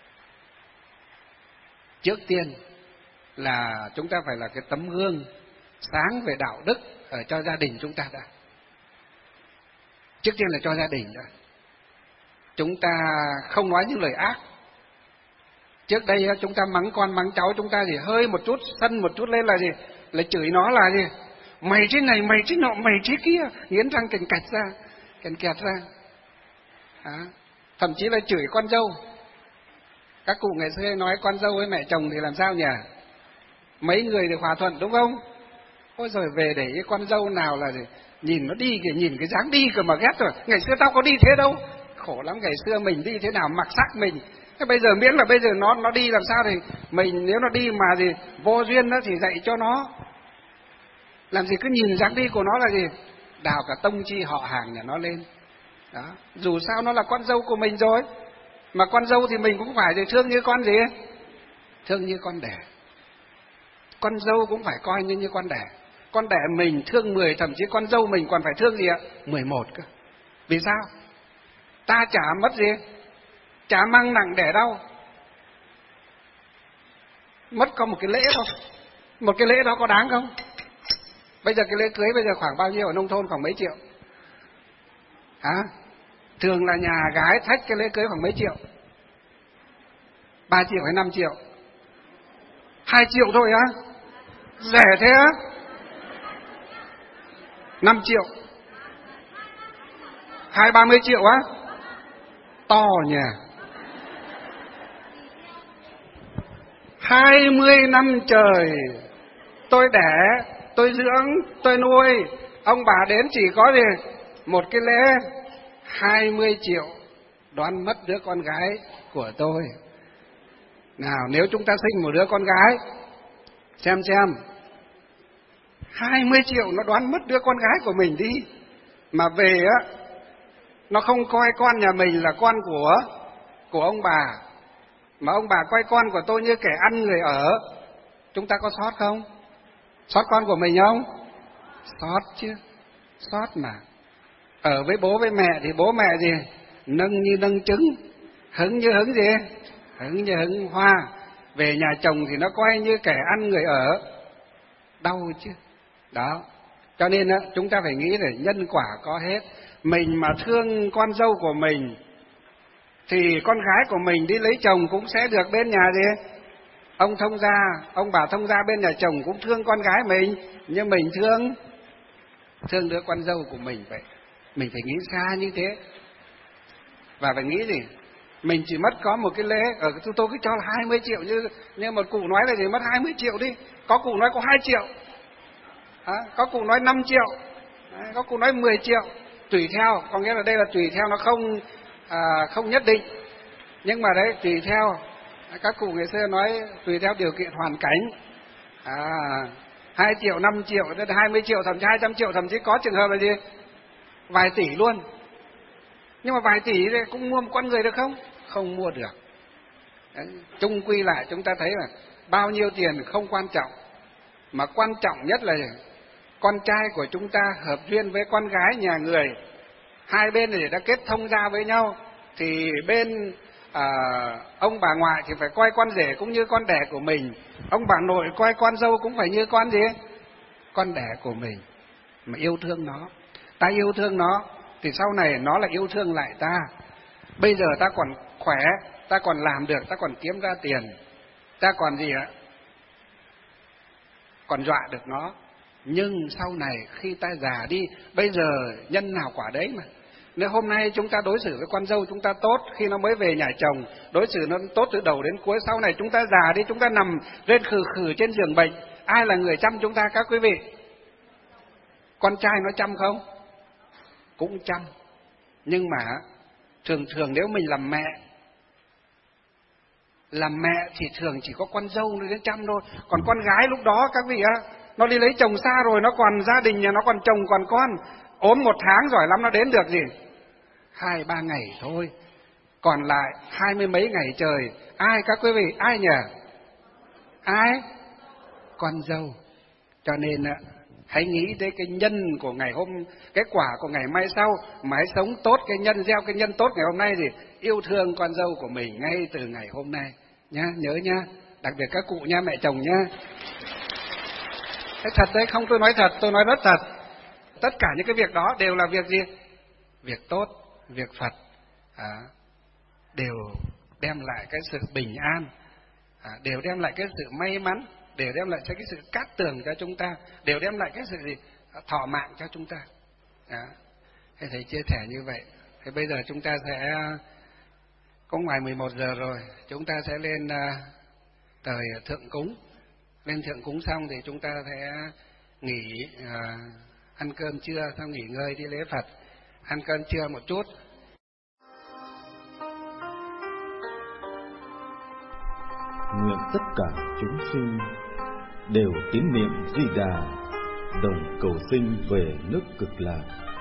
Trước tiên là chúng ta phải là cái tấm gương sáng về đạo đức ở cho gia đình chúng ta đã. Trước tiên là cho gia đình đã. Chúng ta không nói những lời ác. Trước đây chúng ta mắng con mắng cháu, chúng ta chỉ hơi một chút, sân một chút lên là gì? Là chửi nó là gì? Mày thế này, mày thế nọ, mày thế kia, nghiến răng kèn kẹt ra, kèn kẹt ra. Thậm chí là chửi con dâu. Các cụ ngày xưa nói con dâu với mẹ chồng thì làm sao nhỉ? Mấy người được hòa thuận đúng không? Ôi rồi về để cái con dâu nào là gì? Nhìn nó đi kìa, nhìn cái dáng đi kìa mà ghét rồi. Ngày xưa tao có đi thế đâu. Khổ lắm, ngày xưa mình đi thế nào mặc sắc mình. Thế bây giờ miễn là bây giờ nó đi làm sao thì mình nếu nó đi mà gì vô duyên đó thì dạy cho nó. Làm gì cứ nhìn dáng đi của nó là gì? Đào cả tông chi họ hàng nhà nó lên. Đó. Dù sao nó là con dâu của mình rồi. Mà con dâu thì mình cũng phải thì thương như con gì? Thương như con đẻ. Con dâu cũng phải coi như con đẻ. Con đẻ mình thương 10, thậm chí con dâu mình còn phải thương gì ạ? 11 cơ. Vì sao? Ta chả mất gì, chả mang nặng đẻ đau. Mất có một cái lễ thôi. Một cái lễ đó có đáng không? Bây giờ cái lễ cưới bây giờ khoảng bao nhiêu ở nông thôn, khoảng mấy triệu? Thường là nhà gái thách cái lễ cưới khoảng mấy triệu? 3 triệu hay 5 triệu? 2 triệu thôi á? Rẻ thế á? 5 triệu? 20-30 triệu á? To nhỉ? 20 năm trời tôi đẻ, tôi dưỡng, tôi nuôi, ông bà đến chỉ có gì một cái lễ 20 triệu, đoán mất đứa con gái của tôi. Nào nếu chúng ta sinh một đứa con gái, xem 20 triệu nó đoán mất đứa con gái của mình đi. Mà về á, nó không coi con nhà mình là con của ông bà, mà ông bà coi con của tôi như kẻ ăn người ở. Chúng ta có sót không? Sót con của mình không? Sót chứ, sót mà. Ở với bố với mẹ thì bố mẹ gì? Nâng như nâng trứng, hứng như hứng gì? Hứng như hứng hoa. Về nhà chồng thì nó coi như kẻ ăn người ở. Đau chứ. Đó. Cho nên chúng ta phải nghĩ là nhân quả có hết. Mình mà thương con dâu của mình thì con gái của mình đi lấy chồng cũng sẽ được bên nhà gì? Ông thông gia, ông bà thông gia bên nhà chồng cũng thương con gái mình, nhưng mình thương đứa con dâu của mình vậy. Mình phải nghĩ xa như thế. Và phải nghĩ gì? Mình chỉ mất có một cái lễ, tôi cứ cho là 20 triệu như một cụ nói là gì, mất 20 triệu đi. Có cụ nói có 2 triệu. Có cụ nói 5 triệu. Có cụ nói 10 triệu. Tùy theo, có nghĩa là đây là tùy theo, nó không nhất định. Nhưng mà đấy, tùy theo. Các cụ ngày xưa nói tùy theo điều kiện hoàn cảnh. 2 triệu, 5 triệu, 20 triệu, thậm chí 200 triệu, thậm chí có trường hợp là gì? Vài tỷ luôn. Nhưng mà vài tỷ cũng mua một con người được không? Không mua được. Đấy, chung quy lại chúng ta thấy là bao nhiêu tiền không quan trọng, mà quan trọng nhất là con trai của chúng ta hợp duyên với con gái nhà người, hai bên để đã kết thông gia với nhau, thì bên ông bà ngoại thì phải coi con rể cũng như con đẻ của mình, ông bà nội coi con dâu cũng phải như con gì? Con đẻ của mình. Mà yêu thương nó, ta yêu thương nó thì sau này nó lại yêu thương lại ta. Bây giờ ta còn khỏe, ta còn làm được, ta còn kiếm ra tiền, ta còn gì ạ? Còn dọa được nó. Nhưng sau này khi ta già đi, bây giờ nhân nào quả đấy mà. Nếu hôm nay chúng ta đối xử với con dâu chúng ta tốt khi nó mới về nhà chồng, đối xử nó tốt từ đầu đến cuối, sau này chúng ta già đi, chúng ta nằm lên khừ khừ trên giường bệnh, ai là người chăm chúng ta các quý vị? Con trai nó chăm không? Cũng chăm. Nhưng mà thường nếu mình làm mẹ thì thường chỉ có con dâu nó đến chăm thôi. Còn con gái lúc đó các vị á, nó đi lấy chồng xa rồi, nó còn gia đình nhà nó còn chồng còn con, ốm 1 tháng giỏi lắm nó đến được gì 2-3 ngày thôi, còn lại 20 mấy ngày trời. Ai các quý vị, ai nhỉ? Ai? Con dâu. Cho nên hãy nghĩ đến cái nhân của ngày hôm, cái quả của ngày mai sau, mà hãy sống tốt cái nhân, gieo cái nhân tốt ngày hôm nay, gì yêu thương con dâu của mình ngay từ ngày hôm nay nhá, nhớ nhá, đặc biệt các cụ nha, mẹ chồng nhá. Thế thật đấy, không tôi nói thật, tôi nói rất thật. Tất cả những cái việc đó đều là việc gì? Việc tốt, việc Phật, đều đem lại cái sự bình an, đều đem lại cái sự may mắn, đều đem lại cái sự cát tường cho chúng ta, đều đem lại cái sự gì? Thọ mạng cho chúng ta. Thế thầy chia sẻ như vậy. Thế bây giờ chúng ta sẽ có ngoài 11 giờ rồi, chúng ta sẽ lên thời thượng cúng. Lên thượng cúng xong thì chúng ta sẽ nghỉ, ăn cơm trưa, xong nghỉ ngơi đi lễ Phật, ăn cơm trưa một chút. Nguyện tất cả chúng sinh đều tín niệm Di Đà, đồng cầu sinh về nước Cực Lạc.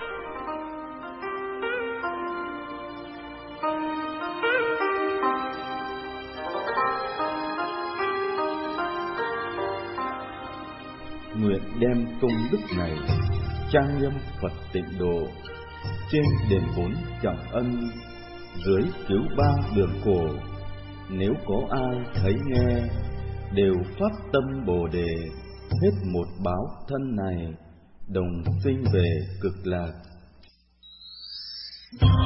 Nguyện đem công đức này trang nghiêm Phật Tịnh Độ, trên đền 4 trọng ân, dưới cứu 3 đường cổ. Nếu có ai thấy nghe, đều phát tâm Bồ Đề, hết một báo thân này, đồng sinh về Cực Lạc.